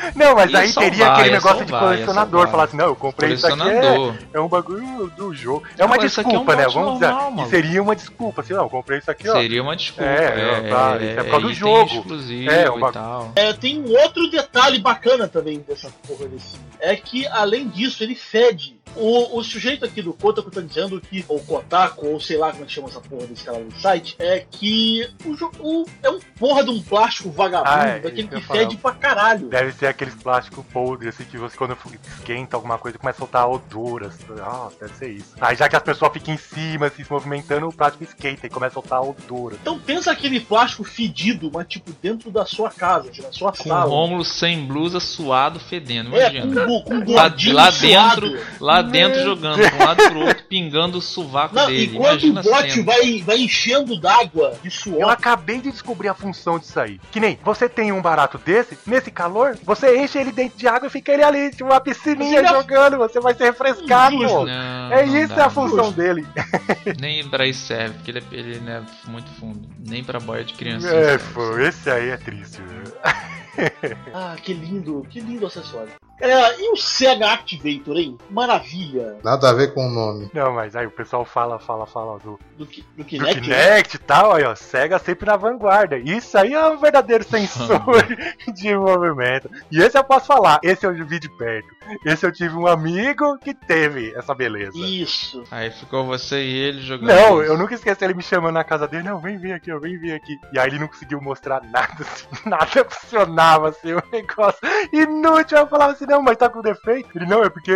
Não, mas Ia aí salvar, teria aquele ia negócio de salvar, ia colecionador. salvar. Falar assim, não, eu comprei isso aqui, Colecionador. é um bagulho do jogo. É uma Mas isso aqui é um desculpa, né? bot Vamos normal, dizer. mano. E seria uma desculpa, assim, não, eu comprei isso aqui, ó. Seria uma desculpa. Isso é por causa do item jogo. exclusivo É, e tal. Tem um outro detalhe bacana também dessa porra desse. É que, além disso, ele fede. O sujeito aqui do Kotaku tá dizendo que, ou Kotaku, ou sei lá como é que chama essa porra desse cara do site, é que é um porra de um plástico vagabundo, daquele que fede pra caralho. Deve ser aqueles plásticos podres, assim, que você, quando esquenta alguma coisa, começa a soltar odor, assim. Deve ser isso. Aí já que as pessoas ficam em cima, assim, se movimentando, o plástico esquenta e começa a soltar odor. Então pensa aquele plástico fedido, mas tipo, dentro da sua casa, na sua Com sala. o Rômulo sem blusa, suado, fedendo. É, Imagina. com gordinho Lá suado. dentro, lá dentro jogando de um lado pro outro, pingando o sovaco Não, dele. enquanto Imagina o bote a cena. vai enchendo d'água de Eu suor. acabei de descobrir a função disso aí. Que nem, você tem um barato desse, nesse calor, você enche ele dentro de água e fica ele ali, tipo uma piscininha Você já- jogando, você vai se refrescar, Justo. pô. Não, É não isso, dá, é a função justo. dele. Nem pra isso serve, porque ele não é muito fundo. Nem pra boia de criança. Pô, esse aí é triste, velho. Ah, que lindo acessório. Galera, e o Sega Activator, hein? Maravilha. Nada a ver com o nome. Não, mas aí o pessoal fala do Do do Kinect. Kinect e tal, aí ó, Sega sempre na vanguarda. Isso aí é um verdadeiro sensor de movimento. E esse eu posso falar, esse eu vi de perto. Esse eu tive um amigo que teve essa beleza. Isso. Aí ficou você e ele jogando. Não, isso. eu nunca esqueci ele me chamando na casa dele, não, vem vir aqui, ó, vem vir aqui. E aí ele não conseguiu mostrar nada, assim, nada funcionava, assim, o negócio inútil. Eu falava assim, não, mas tá com defeito. Ele, não, é porque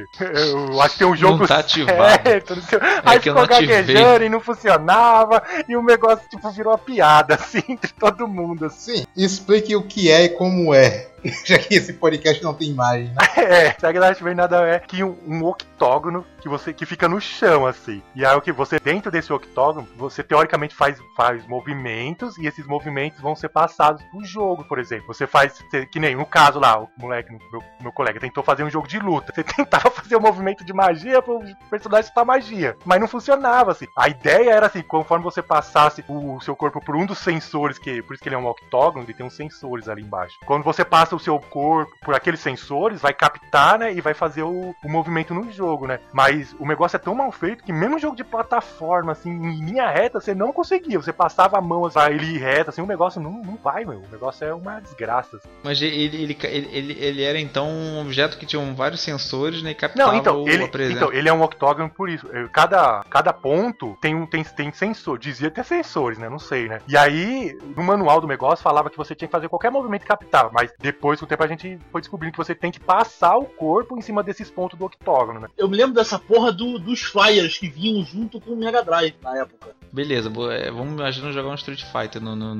eu acho que tem um jogo Não tá ativado. certo, não sei. Aí que eu ficou não ativei. gaguejando e não funcionava, e o negócio, tipo, virou uma piada, assim, entre todo mundo, assim. Sim, explique o que é e como é. Já que esse podcast não tem imagem, né? Sega Activator nada é que um octógono que fica no chão, assim. E aí o que você, dentro desse octógono, você teoricamente faz movimentos, e esses movimentos vão ser passados pro jogo, por exemplo. Que nem no caso lá, o moleque, meu colega, tentou fazer um jogo de luta. Você tentava fazer um movimento de magia pro personagem soltar magia, mas não funcionava, assim. A ideia era assim, conforme você passasse o seu corpo por um dos sensores, por isso que ele é um octógono, ele tem uns sensores ali embaixo. Quando você passa o seu corpo por aqueles sensores, vai captar, né, e vai fazer o movimento no jogo, né. Mas o negócio é tão mal feito que mesmo jogo de plataforma, assim, em linha reta, você não conseguia. Você passava a mão, assim, ele reta, assim, o negócio não vai, meu. O negócio é uma desgraça, assim. Mas ele era então um objeto que tinha vários sensores, né, e captava Não, então, a presença. então, ele é um octógono por isso. Cada ponto tem sensor. Dizia ter sensores, né? Não sei, né? E aí, no manual do negócio, falava que você tinha que fazer qualquer movimento e captar. Mas depois, com o tempo, a gente foi descobrindo que você tem que passar o corpo em cima desses pontos do octógono, né? Eu me lembro dessa porra dos flyers que vinham junto com o Mega Drive na época. Beleza, vamos imaginar jogar um Street Fighter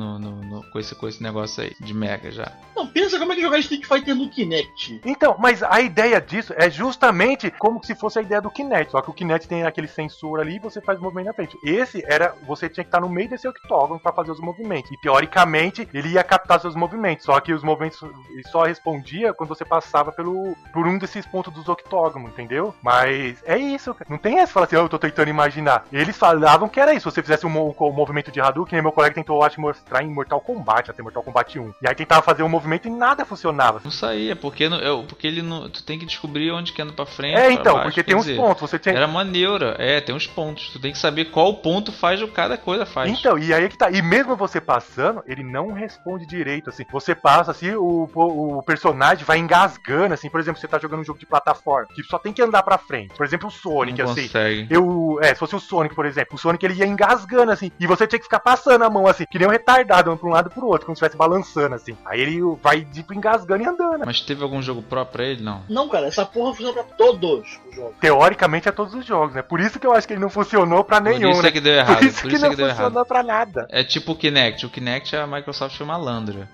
com esse negócio aí, de Mega já. Não, pensa como é que jogar Street Fighter no Kinect. Então, mas a ideia disso é justamente como se fosse a ideia do Kinect. Só que o Kinect tem aquele sensor ali e você faz o movimento na frente. Esse era, você tinha que estar no meio desse octógono para fazer os movimentos. E teoricamente, ele ia captar seus movimentos. Só que os movimentos ele só respondia quando você passava por um desses pontos dos octógonos, entendeu? Mas é isso, cara. Não tem essa, fala assim, eu tô tentando imaginar. Eles falavam que era isso. Se você fizesse um movimento de Hadouken, meu colega tentou, acho, mostrar em Mortal Kombat, até Mortal Kombat 1. E aí tentava fazer um movimento e nada funcionava. Não saía, porque ele não. Tu tem que descobrir onde que anda pra frente. É, pra então, baixo, porque quer tem uns dizer, pontos. Você tinha... Era maneira, tem uns pontos. Tu tem que saber qual ponto faz o cada coisa faz. Então, e aí que tá. E mesmo você passando, ele não responde direito, assim. Você passa, assim, o personagem vai engasgando, assim. Por exemplo, você tá jogando um jogo de plataforma, que só tem que andar pra frente. Por exemplo, o Sonic, não assim. consegue. Se fosse o Sonic, por exemplo, o Sonic ele ia engasgando, assim. E você tinha que ficar passando a mão, assim, que nem um retardado, um pra um lado e pro outro, como se estivesse balançando, assim. Aí ele vai, tipo, engasgando e andando. Mas teve algum jogo próprio pra ele? Não. Não, cara, essa porra funciona pra todos os jogos. Teoricamente é todos os jogos, né? Por isso que eu acho que ele não funcionou pra nenhum, Por isso né? é que deu errado. Por isso Por que isso não é que deu funcionou errado. pra nada. É tipo o Kinect. O Kinect a Microsoft foi malandra.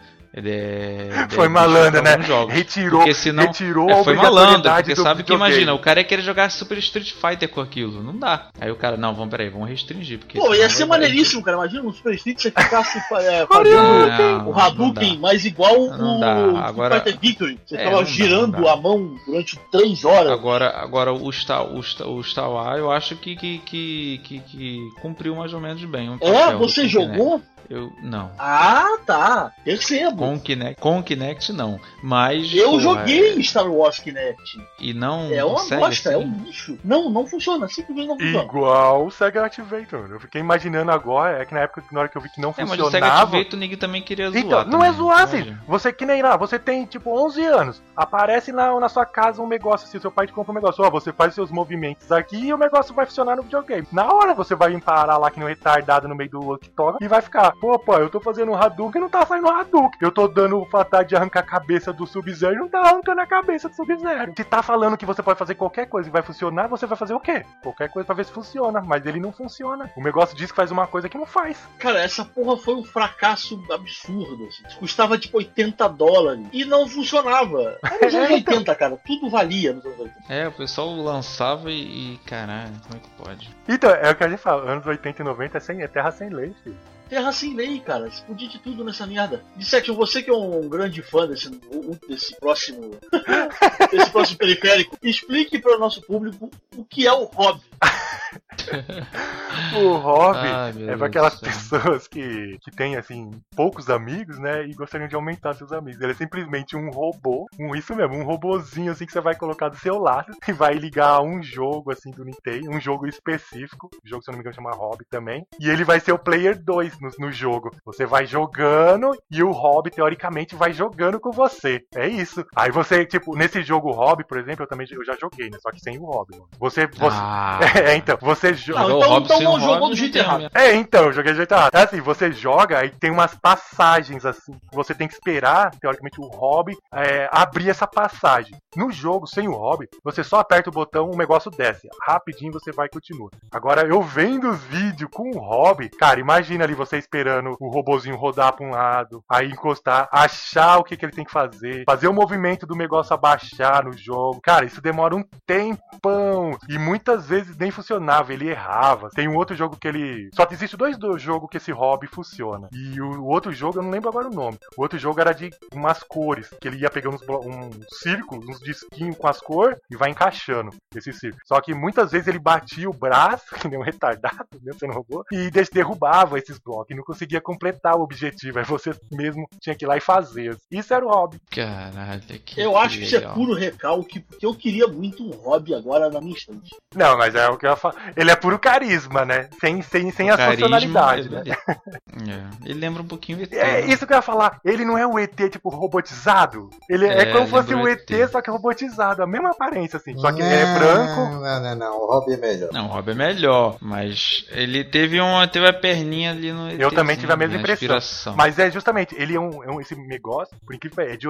Foi malandra, né? Retirou Foi foi malandro, porque do sabe que videogame. imagina, o cara ia querer jogar Super Street Fighter com aquilo, não dá. Aí o cara, não, vamos restringir, porque Pô, senão ia vai ser dar maneiríssimo, cara. Imagina no Super Street você ficasse fazendo Não, o Hadouken, mas igual Não o dá. Agora- Street Fighter Victory. Você não tava dá, girando não dá. a mão durante 3 horas. Agora o Star Wars eu acho que cumpriu mais ou menos bem. um papel do Você Kinect. jogou? Não. Ah, tá. Percebo. Com o Kinect não. Mas. Eu joguei Star Wars Kinect. E não. É uma consegue, bosta, assim? é um lixo. Não funciona, simplesmente não funciona. Igual o Sega Activator. Eu fiquei imaginando agora, é que na época, na hora que eu vi que não Mas funcionava... o Sega Activator ninguém também queria zoar. Então, não também, é zoar, pode? assim. Você que nem lá, você tem tipo 11 anos, aparece na sua casa um negócio assim, seu pai te compra um negócio, você faz seus movimentos aqui e o negócio vai funcionar no videogame. Na hora você vai parar lá que nem um retardado no meio do walkie-talkie e vai ficar, pô, eu tô fazendo um Hadouken e não tá saindo um Hadouken. Eu tô dando vontade de arrancar a cabeça do Sub-Zero e não tá arrancando a cabeça do Sub-Zero. Se tá falando que você pode fazer qualquer coisa e vai funcionar, você vai fazer o quê? Qualquer coisa pra ver se funciona, mas ele não funciona. O negócio diz que faz uma coisa que não faz. Cara, essa porra foi um fracasso absurdo. Assim. Custava tipo $80 e não funcionava. Era nos anos 80, cara. Tudo valia nos anos 80. O pessoal lançava e caralho, como é que pode? Então, é o que a gente fala, anos 80 e 90 é terra sem lei, filho. Terra sem lei, cara. Se podia de tudo nessa merda. Dissect, você que é um grande fã desse próximo desse próximo periférico, explique para o nosso público o que é o hobby. O hobby é para aquelas pessoas que têm, assim, poucos amigos, né, e gostariam de aumentar seus amigos. Ele é simplesmente um robô, um robozinho, assim, que você vai colocar do seu lado e vai ligar a um jogo, assim, do Nintendo, um jogo específico, o jogo, se eu não me engano, chama Hobby também, e ele vai ser o Player 2 no jogo. Você vai jogando e o Hobby, teoricamente, vai jogando com você. É isso. Aí você, tipo, nesse jogo Hobby, por exemplo, eu já joguei, né, só que sem o Hobby. Então, você joga... Então não jogou do jeito errado. Então, eu joguei do jeito errado. É assim, você joga e tem umas passagens, assim, que você tem que esperar, teoricamente, o Hobby abrir essa passagem. No jogo, sem o Hobby, você só aperta o botão, o negócio desce. Rapidinho você vai e continua. Agora, eu vendo os vídeos com o Hobby, cara, imagina ali você esperando o robozinho rodar pra um lado, aí encostar, achar o que ele tem que fazer o movimento do negócio abaixar no jogo. Cara, isso demora um tempão. E muitas vezes nem funcionava, ele errava. Tem um outro jogo que ele... Só que existe dois jogos que esse Hobby funciona. E o outro jogo, eu não lembro agora o nome. O outro jogo era de umas cores, que ele ia pegando um círculo, uns disquinhos com as cores e vai encaixando esse círculo. Só que muitas vezes ele batia o braço, que nem um retardado, mesmo sendo robô, e derrubava esses blocos e não conseguia completar o objetivo. Aí você mesmo tinha que ir lá e fazer. Isso era o Hobby. Caralho, eu acho que isso é puro recalque, porque eu queria muito um Hobby agora na minha instante. Não, mas é o que eu ia falar. Ele é puro carisma, né? Sem a funcionalidade, né? Ele lembra um pouquinho o ET. É isso que eu ia falar. Ele não é o ET, tipo, robotizado. Ele é como se fosse o ET, só que robotizado. A mesma aparência, assim. Só que ele é branco. Não. O Hobby é melhor. Não, o Hobby é melhor. Mas ele teve a perninha ali no ET. Eu também tive a mesma impressão. Mas é justamente, ele esse negócio, por incrível, é de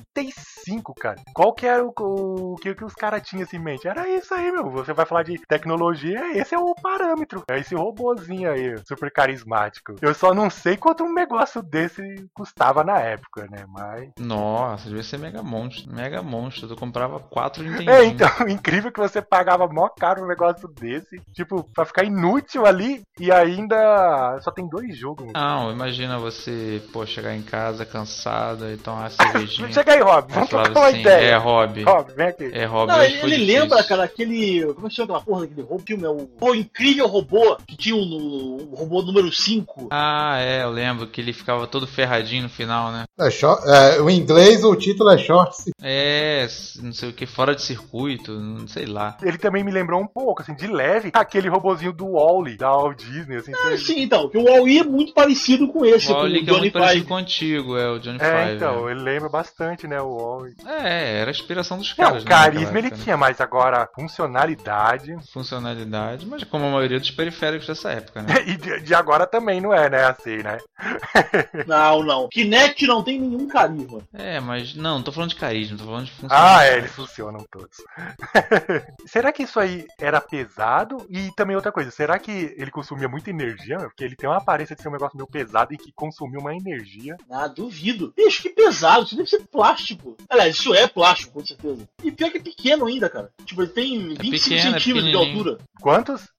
85, cara. Qual que era o que os caras tinham assim em mente? Era isso aí, meu. Você vai falar de tecnologia, esse é o parâmetro. É esse robozinho aí, super carismático. Eu só não sei quanto um negócio desse custava na época, né? Mas... Nossa, devia ser mega monstro. Mega monstro. Eu comprava 4 Nintendinho. Então, incrível que você pagava mó caro um negócio desse. Tipo, pra ficar inútil ali e ainda só tem 2 jogos. Não, imagina você, chegar em casa cansado e tomar uma cervejinha. Chega aí, Rob. Vamos trocar uma ideia. Rob. Rob, vem aqui. Rob. Não, ele lembra, cara, aquele... Como é que chama aquela porra daquele robô? Filme, o Incrível Robô, que tinha o robô número 5. Eu lembro que ele ficava todo ferradinho no final, né? O inglês, o título é Short. Não sei o que, fora de circuito, não sei lá. Ele também me lembrou um pouco, assim, de leve, aquele robozinho do Wall-E, da Walt Disney, assim. Sim, então, que o Wall-E é muito parecido com esse, o Wall-E com o é muito parecido com o antigo, o Johnny Five. Então, ele lembra bastante, né, o Wall-E. Era a inspiração dos caras. Não, carisma ele tinha, mas agora funcionalidade, mas como a maioria dos periféricos dessa época, né? E de agora também não é, né, assim, né? Não. Kinect não tem nenhum carisma. Mas não tô falando de carisma, tô falando de funcionalidade. Eles funcionam todos. Será que isso aí era pesado? E também outra coisa, será que ele consumia muita energia? Porque ele tem uma aparência de ser um negócio meio pesado e que consumiu uma energia. Duvido. Bicho, que pesado, isso deve ser plástico. Aliás, isso é plástico, com certeza. E pior que é pequeno ainda, cara. Tipo, ele tem 25 centímetros de altura. Quantos?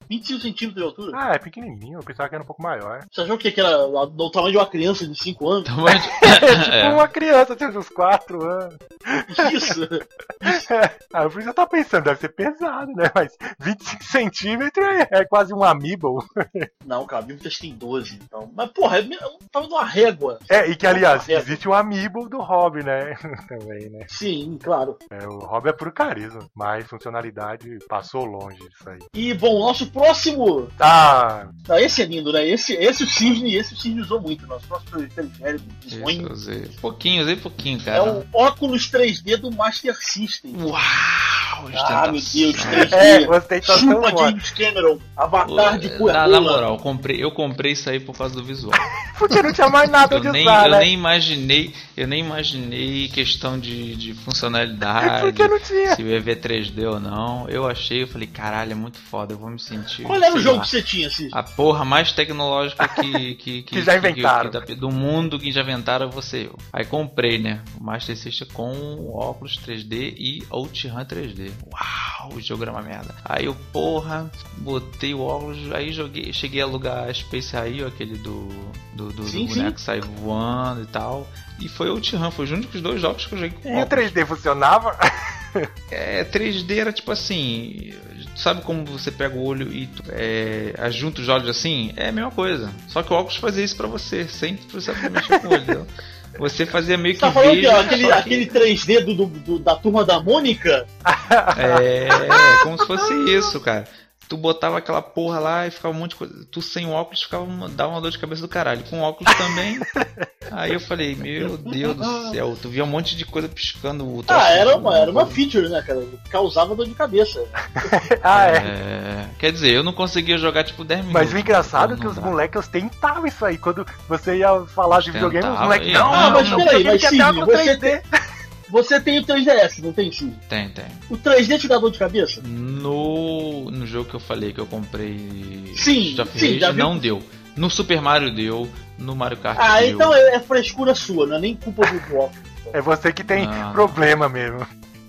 25 centímetros de altura. Ah, é pequenininho, eu pensava que era um pouco maior. Você achou que era do tamanho de uma criança de 5 anos? Tipo uma criança, tinha uns 4 anos. Isso. Ah, por isso eu tava pensando, deve ser pesado, né? Mas 25 centímetros é quase um amiibo. Não, cara, a Bíblia tem 12, então. Mas, porra, tava numa régua. E que, aliás, existe um amiibo do Hobby, né? Também, né? Sim, claro. O Hobby é puro carisma, mas funcionalidade passou longe disso aí. E, bom, nosso próximo... Ah, esse é lindo, né? Esse o Cisne usou muito. Nosso próximo periférico de sonho. Eu usei pouquinho, cara. É o óculos 3D do Master System. Uau! Ah, meu Deus, 3D. ostentação Chupa forte. James Cameron, Avatar de Cuervola. Na moral, eu comprei isso aí por causa do visual. Porque não tinha mais nada de usar, eu né? nem imaginei questão de funcionalidade. Porque não tinha. Se eu ia ver 3D ou não. Eu falei, caralho, é muito foda, eu vou me sentir. Qual era o jogo lá, que você tinha, Cisne? a porra mais tecnológica que já inventaram. do mundo que já inventaram você eu. Aí comprei, né? O Master System com óculos 3D e OutRun 3D. Uau, o jogo era uma merda. Aí eu, porra, botei o óculos, aí cheguei a alugar Space Harrier, aquele do boneco que sai voando e tal. E foi OutRun, foi os únicos 2 jogos que eu joguei com E o 3D funcionava? 3D era tipo assim, sabe como você pega o olho e ajunta os olhos assim? É a mesma coisa, só que o óculos fazia isso pra você, sem precisar mexer com o olho, entendeu? Você fazia meio que tá falando vejo, aquele 3D da Turma da Mônica? Como se fosse isso, cara. Tu botava aquela porra lá e ficava um monte de coisa. Tu sem óculos dava uma dor de cabeça do caralho. Com óculos também. Aí eu falei, meu Deus do céu. Tu via um monte de coisa piscando. Era uma feature, né, cara? Causava dor de cabeça. Quer dizer, eu não conseguia jogar tipo 10 minutos. Mas o engraçado é que os moleques tentavam isso aí. Quando você ia falar de videogame, os moleques... Mas peraí, mas sim, você... Você tem o 3DS, não tem, sim? Tem. O 3D te dá dor de cabeça? No jogo que eu falei que eu comprei... Sim, já não deu. No Super Mario deu. No Mario Kart deu. Então é frescura sua, não é nem culpa do bloco. É você que tem problema mesmo.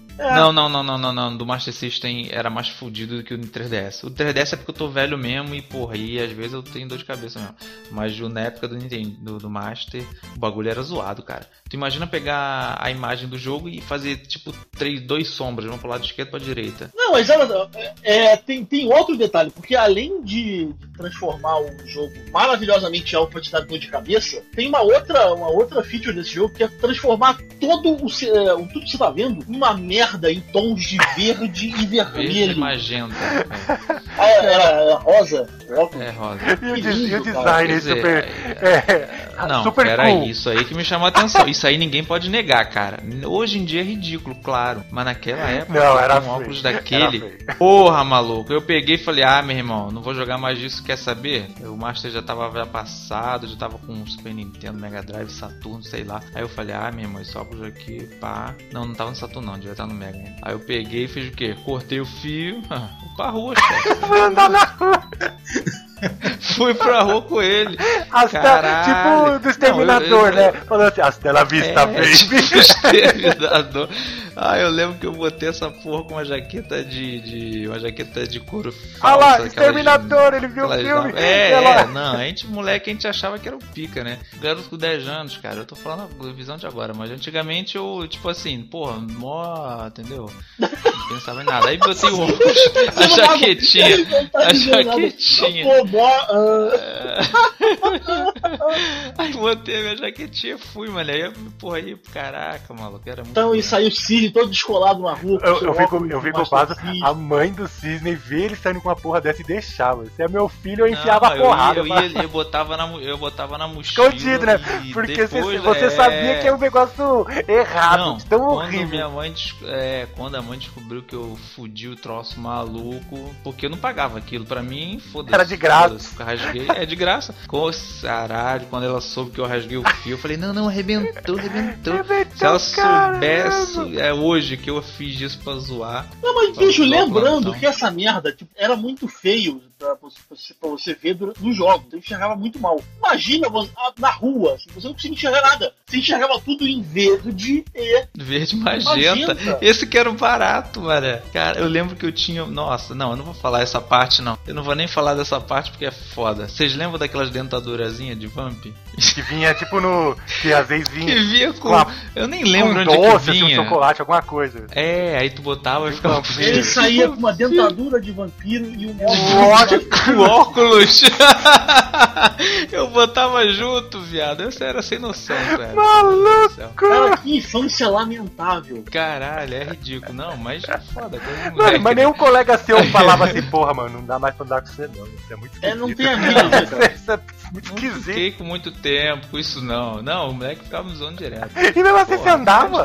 Não. Do Master System era mais fudido do que o 3DS. O 3DS é porque eu tô velho mesmo e, porra, aí às vezes eu tenho dor de cabeça mesmo. Mas na época do Nintendo, do Master, o bagulho era zoado, cara. Tu imagina pegar a imagem do jogo e fazer, tipo, 2 sombras, uma pro lado esquerdo e pra direita. Não, mas tem outro detalhe, porque além de transformar o jogo maravilhosamente alto pra te dar dor de cabeça, tem uma outra feature desse jogo que é transformar tudo que você tá vendo numa merda em tons de verde e vermelho. Verde e magenta. Era rosa? É rosa. E o design super... Não, super peraí, cool. isso aí que me chamou a atenção. Isso aí ninguém pode negar, cara. Hoje em dia é ridículo, claro. Mas naquela época, não, era com um óculos daquele... Porra, maluco. Eu peguei e falei, meu irmão, não vou jogar mais disso, quer saber? O Master já tava passado, já tava com Super Nintendo, Mega Drive, Saturno, sei lá. Aí eu falei, meu irmão, esse óculos aqui, pá... Não tava no Saturno não, devia estar no Mega ainda. Aí eu peguei e fiz o quê? Cortei o fio, pra rua, chefe. Foi andar na rua. Fui pra rua com ele. Tipo do Exterminador, né? Falando assim, hasta la vista, baby. Tipo Exterminador. Eu lembro que eu botei essa porra com uma jaqueta de couro falsa. Olha lá, Exterminador, ele viu o filme. Não, moleque, a gente achava que era o pica, né? Garoto com 10 anos, cara. Eu tô falando a visão de agora, mas antigamente eu, tipo assim, porra, entendeu? Não pensava em nada. Aí botei o óculos, a jaquetinha. Aí botei minha jaquetinha e fui, mano. Aí, porra, caraca, maluco, era muito. Então, e saiu o Cisne todo descolado na rua. Eu fico ocupado. A mãe do Cisne vê ele saindo com uma porra dessa e deixava. Se é meu filho, eu enfiava a porrada. Eu botava na mochila. Escondido, né? Porque você sabia que é um negócio errado, tão horrível. Quando a mãe descobriu que eu fudi o troço maluco, porque eu não pagava aquilo, pra mim, foda-se. Era de graça. que eu rasguei. É de graça. Caralho, quando ela soube que eu rasguei o fio, eu falei, não, arrebentou. Se ela soubesse hoje que eu fiz isso pra zoar. Não, mas bicho, lembrando que essa merda tipo, era muito feio pra você ver no jogo. Você enxergava muito mal. Imagina na rua, assim, você não conseguia enxergar nada. Você enxergava tudo em verde e... Verde magenta. Esse que era o barato, mano. Cara, eu lembro que eu tinha... Nossa, não, eu não vou falar essa parte, não. Eu não vou nem falar dessa parte porque é foda. Vocês lembram daquelas dentadurazinhas de Vamp? Que vinha tipo no... Que às vezes vinha... Que vinha com eu nem lembro onde doce, é que vinha. Assim, um chocolate, alguma coisa. É, aí tu botava e ficava... Ele saía com uma dentadura de vampiro e um óculos. Eu botava junto, viado. Essa era sem noção, velho. Maluco! Cara, que infância lamentável. Caralho, é ridículo. Não, mas é foda. Mano, mas nenhum colega seu falava assim, porra, mano, não dá mais pra andar com você não. Isso é muito esquisito. Não tem amigos, né, cara? Isso é muito esquisito. Não fiquei com muito tempo com isso, não. Não, o moleque ficava me zoando direto. E mesmo assim você andava?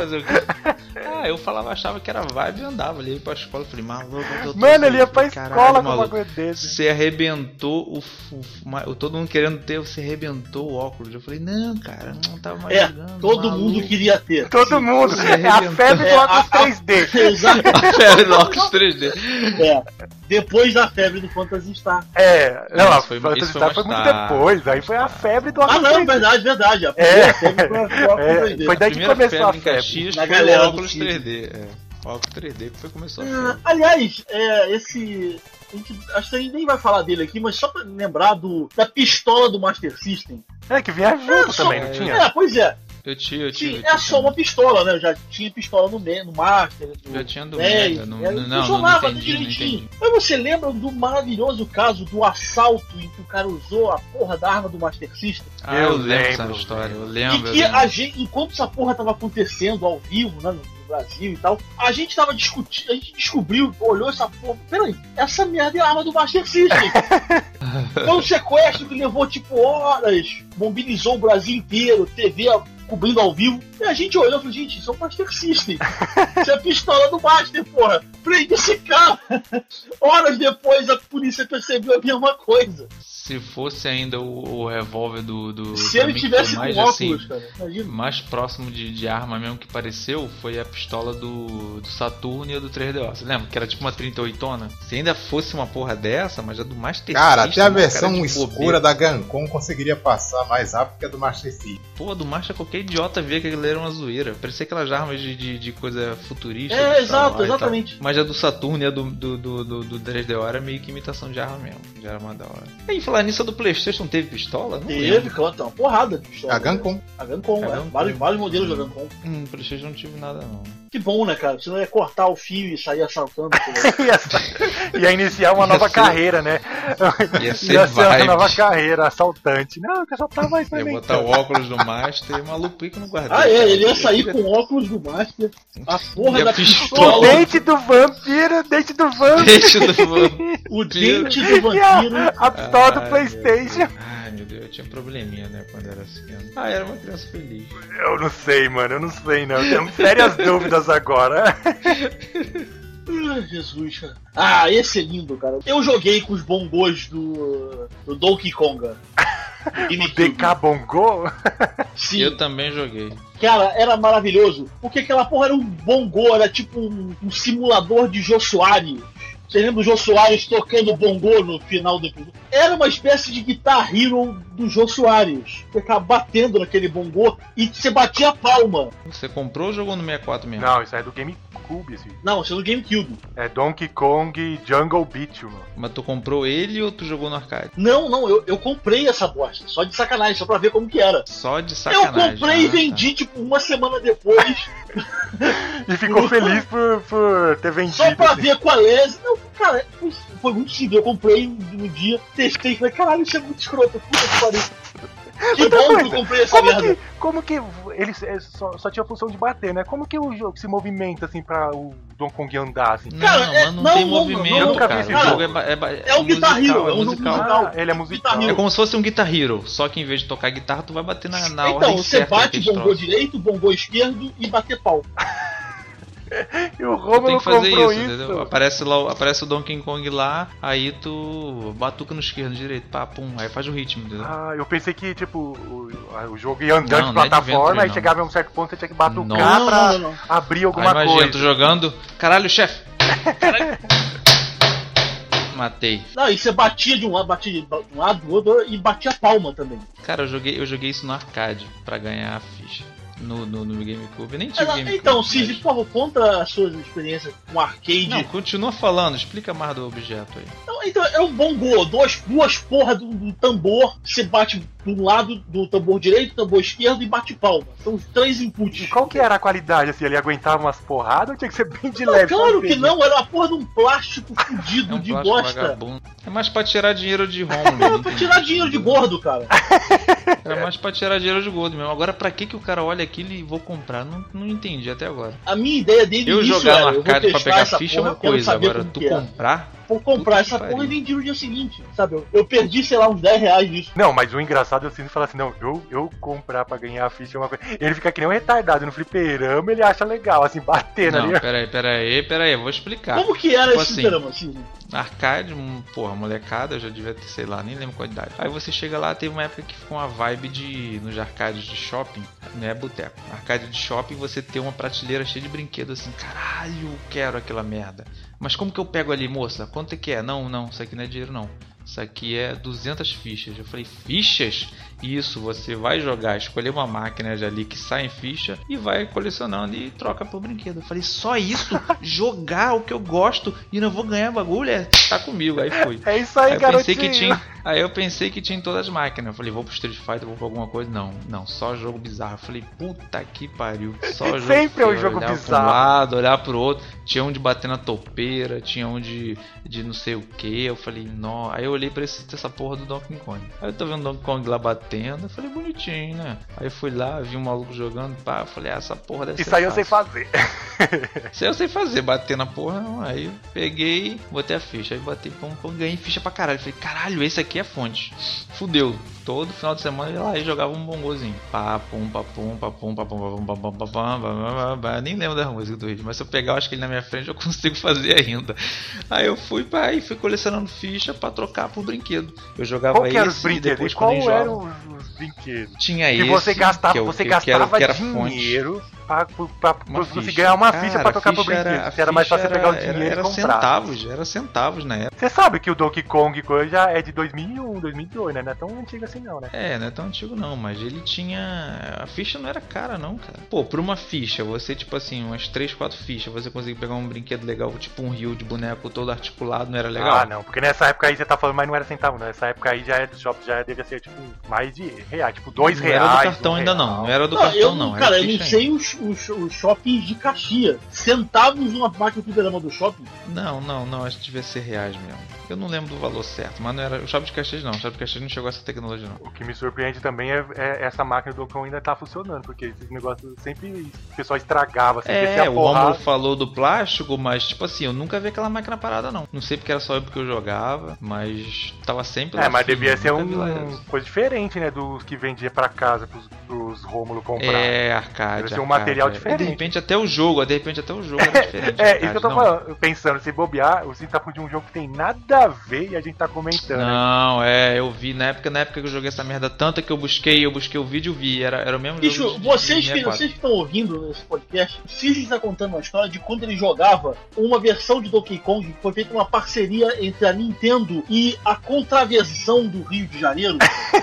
Eu falava, achava que era vibe e andava ali pra escola. Eu falei, maluco, mano, ele ia pra escola com uma coisa desse. Você arrebentou todo mundo querendo ter, você arrebentou o óculos. Eu falei, não, cara, não tava mais jogando. Todo mundo queria ter. Todo mundo. É a febre do óculos 3D. Exato. A febre do óculos 3D. Depois da febre do Phantasy Star. Não, a Phantasy Star foi muito depois. Aí foi a febre do óculos 3D. Não, verdade. A primeira febre foi o óculos 3D. Foi daí que começou a febre. Na galera o óculos 3D. O óculos 3D que começou a febre. Aliás, acho que a gente nem vai falar dele aqui, mas só pra lembrar da pistola do Master System. Que vinha junto também, não tinha? Pois é. Eu tinha. É só uma pistola, né? Eu já tinha pistola no Master. Já tinha do Mega. Não entendi. Mas você lembra do maravilhoso caso do assalto em que o cara usou a porra da arma do Master System? Eu lembro essa história. Eu lembro. E que a gente, enquanto essa porra tava acontecendo ao vivo, né? Brasil e tal, a gente tava discutindo, a gente descobriu, olhou essa porra, peraí, essa merda é a arma do Master System. Foi um sequestro que levou tipo horas, mobilizou o Brasil inteiro, TV cobrindo ao vivo, e a gente olhou e falou, gente, isso é o Master System. Isso é a pistola do Master, porra. Prende esse cara. Horas depois a polícia percebeu a mesma coisa. Se fosse ainda o revólver do se ele tivesse mais, com óculos, assim, cara, imagina. Mais próximo de arma mesmo que pareceu foi a pistola do Saturn e a do 3DO. Você lembra? Que era tipo uma 38ona. Se ainda fosse uma porra dessa, mas a do Master System... Cara, até a versão escura da Gamcom conseguiria passar mais rápido que a do Master System. Pô, a do Master qualquer idiota via que aquilo era uma zoeira. Parecia aquelas armas de coisa futurista. Exatamente. Mas a do Saturn e a do 3DO era meio que imitação de arma mesmo. Já era uma da hora. E falar nisso, a do PlayStation teve pistola? Não teve, claro, uma porrada de pistola. A Gamcom. Vários modelos da Gamcom. PlayStation não tive nada, não. Que bom, né, cara? Você não ia cortar o fio e sair assaltando. Ia iniciar uma nova carreira, né? Ia ser uma nova carreira, assaltante. Não, que eu só tava experimentando. Ia botar o óculos do Master e maluco que não guardava. Ele ia sair com o óculos do Master, a porra da pistola. O dente do vampiro, o dente do vampiro. O dente do vampiro. A pistola do PlayStation. Ai, meu Deus, eu tinha probleminha, né, quando era assim. Era uma criança feliz. Eu não sei, mano, eu tenho sérias dúvidas agora. Jesus, cara. Esse é lindo, cara. Eu joguei com os bongos do Donkey Konga. O DK Bongo? Sim. Eu também joguei. Cara, era maravilhoso. Porque aquela porra era um bongo, era tipo um simulador de Jô Soares. Você lembra o Jô Soares tocando bongo no final do episódio? Era uma espécie de Guitar Hero do Jô Soares. Você ficava batendo naquele bongo e você batia a palma. Você comprou ou jogou no 64 mesmo? Não, isso é do GameCube. Assim. Não, isso é do GameCube. É Donkey Kong Jungle Beat, mano. Mas tu comprou ele ou tu jogou no arcade? Não, eu comprei essa bosta. Só de sacanagem, só pra ver como que era. Só de sacanagem. Eu comprei e vendi, tipo, uma semana depois. E ficou feliz por ter vendido. Só pra ver qual é. Não, cara, foi muito simples. Eu comprei no dia, testei e falei, caralho, isso é muito escroto. Puta que pariu. Que bom que eu comprei essa merda. Como que ele só tinha a função de bater, né? Como que o jogo se movimenta assim pra o Donkey Kong andar assim? Cara, não tem movimento, cara. O jogo é um Guitar Hero, é um musical. Ele é musical. É como se fosse um Guitar Hero, só que em vez de tocar guitarra, tu vai bater na ordem certa. Então, você bate o bongô direito, o bongô esquerdo e bater pau. E o Tu tem Romulo que fazer comprou isso, isso. entendeu? Aparece o Donkey Kong lá, aí tu batuca no esquerdo, no direito, pá, pum, aí faz o ritmo, entendeu? Ah, eu pensei que, tipo, o jogo ia andando Não, de não é plataforma, adventure, aí não. chegava em um certo ponto, você tinha que batucar Não, pra não. abrir Aí alguma imagina, coisa. tu jogando, caralho, chefe! Caralho. Matei. Não, e você batia de um lado, do outro e batia a palma também. Cara, eu joguei isso no arcade pra ganhar a ficha. No GameCube. Eu nem tive GameCube. Então, Cid, mas- por favor, conta as suas experiências com arcade. Não, continua falando, explica mais do objeto aí. Então é um bongô, duas porras do tambor, você bate de um lado do tambor direito, tambor esquerdo e bate palma. São os 3 inputs. E qual que era a qualidade, assim? Ele aguentava umas porradas ou tinha que ser bem de Não, leve? claro que não, era uma porra de um plástico fudido É um de plástico bosta. vagabundo. É mais pra tirar dinheiro de Porra, Romulo. pra tirar dinheiro de gordo, cara. Era mais pra tirar dinheiro de gordo mesmo. Agora, pra que o cara olha aquilo e vou comprar? Não entendi até agora. A minha ideia desde o Eu início jogar era, no eu vou arcade pra testar pegar essa ficha é porra, uma quero coisa. saber Agora, como tu que é. comprar... Vou comprar Puta essa que porra e pariu. vendi no dia seguinte, sabe? Eu perdi, sei lá, uns 10 reais nisso. Não, mas o engraçado é o Cid falar assim, não, eu comprar pra ganhar a ficha é uma coisa. Ele fica que nem um retardado no fliperama, ele acha legal, assim, batendo Não, ali. peraí, eu vou explicar. Como que era Tipo esse assim, programa, assim? Arcade, porra, molecada, eu já devia ter, sei lá, nem lembro qual idade. Aí você chega lá, teve uma época que ficou uma vibe nos arcades de shopping, não é boteco. Arcade de shopping, você ter uma prateleira cheia de brinquedos assim, caralho, eu quero aquela merda. Mas como que eu pego ali, moça? Quanto é que é? Não, isso aqui não é dinheiro não. Isso aqui é 200 fichas. Eu falei, fichas? Isso, você vai jogar, escolher uma máquina ali que sai em ficha e vai colecionando e troca por brinquedo. Eu falei, só isso? Jogar o que eu gosto e não vou ganhar bagulho? Tá comigo, aí fui. É isso aí, Aí eu garotinho. pensei que tinha, aí eu pensei que tinha em todas as máquinas. Eu falei, vou pro Street Fighter, vou pra alguma coisa. Não, só jogo bizarro. Eu falei, puta que pariu. Só jogo Sempre é um feio, jogo olhar bizarro. pra um lado, olhar pro outro. Tinha um de bater na topeira, tinha um de não sei o que. Eu falei, não. Aí eu olhei pra essa porra do Donkey Kong. Aí eu tô vendo o Donkey Kong lá batendo. Eu falei, bonitinho, né? Aí eu fui lá, vi um maluco jogando, pá. Eu falei, essa porra deve ser Isso aí eu sei fácil. fazer. Isso aí eu sei fazer, bater na porra, não. Aí eu peguei, botei a ficha. Aí botei, pum, ganhei ficha pra caralho. Falei, caralho, esse aqui é fonte. Fudeu. Todo final de semana eu ia lá e jogava um bongozinho. Pá, pum, pá, pum, pá, pum, pá, pum, pá, pum, pá, pum, pá, pum, pá. Nem lembro da música do ritmo, mas se eu pegar, eu acho que ele na minha frente eu consigo fazer ainda. Aí eu fui fui colecionando ficha pra trocar por brinquedo. Eu jogava Qual que eram os esse e brinquedos? depois E quando qual enjoava, eram os brinquedos? tinha Que esse você gastava, que eu- você que gastava era fonte. dinheiro pra Uma você ficha. ganhar uma Cara, ficha pra a trocar por ficha brinquedo. a Se era mais ficha fácil pegar o era- dinheiro era e comprar. era centavos na época. Você sabe que o Donkey Kong já é de 2001, 2002, né? Não é tão antigo assim não, né? É, não é tão antigo não, mas ele tinha... A ficha não era cara não, cara. Pô, por uma ficha, você tipo assim, umas 3, 4 fichas, você conseguir pegar um brinquedo legal, tipo um rio de boneco todo articulado, não era legal? Ah, não, porque nessa época aí você tá falando, mas não era centavo, não. Nessa época aí já é do shopping, já devia ser tipo mais de reais, tipo 2 Não reais. era do cartão R$1. ainda não, não era do Não, cartão não. cara, era eu não ficha sei os shoppings de Caxias. Centavos numa máquina de fliperama do shopping. Não, acho que devia ser reais mesmo. Eu não lembro do valor certo, mas não era... O Shopping de Caxias não, o Shopping de Caxias não chegou a essa tecnologia não. O que me surpreende também é essa máquina do Donkey Kong ainda tá funcionando, porque esses negócios sempre o pessoal estragava, assim, descia a O Romulo porrada. falou do plástico, mas tipo assim, eu nunca vi aquela máquina parada não. Não sei porque era só eu porque eu jogava, mas tava sempre lá. Mas firme, devia ser nunca vi lá. coisa diferente, né, dos que vendia pra casa pros Rômulo comprar. É, arcade. Deve ser um arcade, material é. diferente. De repente até o jogo era diferente. É, arcade, isso que eu tô não. falando, pensando, se bobear, o Cid tá falando de um jogo que tem nada a ver e a gente tá comentando. né? Não, eu vi na época que eu joguei essa merda tanto que eu busquei o vídeo e vi, era o mesmo Bicho, jogo. de vocês que 64. estão ouvindo nesse podcast, o Cid está contando uma história de quando ele jogava uma versão de Donkey Kong que foi feita uma parceria entre a Nintendo e a Contraversão do Rio de Janeiro.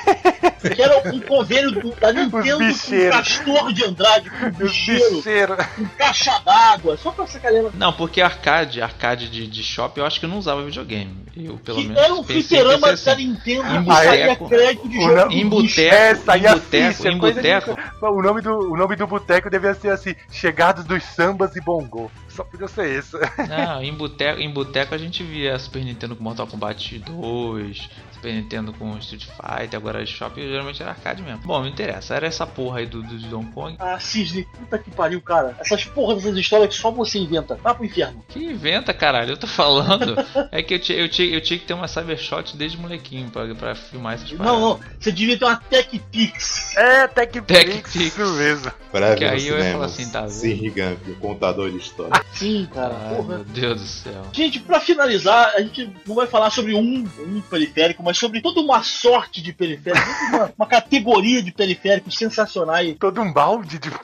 Que era um convênio da Nintendo com o bicheiros. Castor de Andrade, com o Os bicheiro, bicheiros. com caixa d'água, só pra sacanear. Não, porque arcade de shopping eu acho que eu não usava videogame. Eu pelo Que menos era um pensei fliperama assim. da Nintendo Em que saía boteco. crédito de O jogo. na- do Em bicho. boteco, saía em boteco, ficha, em coisa de- boteco. O nome do boteco devia ser assim, Chegados dos Sambas e Bongo. Só podia ser isso. Não, em boteco a gente via Super Nintendo com Mortal Kombat 2, Super Nintendo com Street Fighter, agora shopping geralmente era arcade mesmo. Bom, não interessa, era essa porra aí do Donkey Kong. Ah, Cisne, puta que pariu, cara. Essas porras dessas histórias que só você inventa. Vai pro inferno. Que inventa, caralho, eu tô falando. É que eu tinha que ter uma Cybershot desde molequinho pra filmar essas paradas. Não, você devia ter uma TechPix. É, TechPix, TechPix. isso mesmo. Pra Que ver aí no eu ia cinema, falar assim, tá vendo? Sirrigan, o contador de história. Sim, cara, Ai, porra. meu Deus do céu. Gente, pra finalizar, a gente não vai falar sobre um periférico, mas sobre toda uma sorte de periféricos, uma categoria de periféricos sensacionais. Todo um balde de...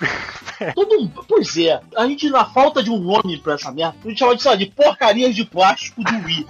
Pois é, a gente, na falta de um nome pra essa merda, a gente chama de, sei lá, de porcarias de plástico do Wii.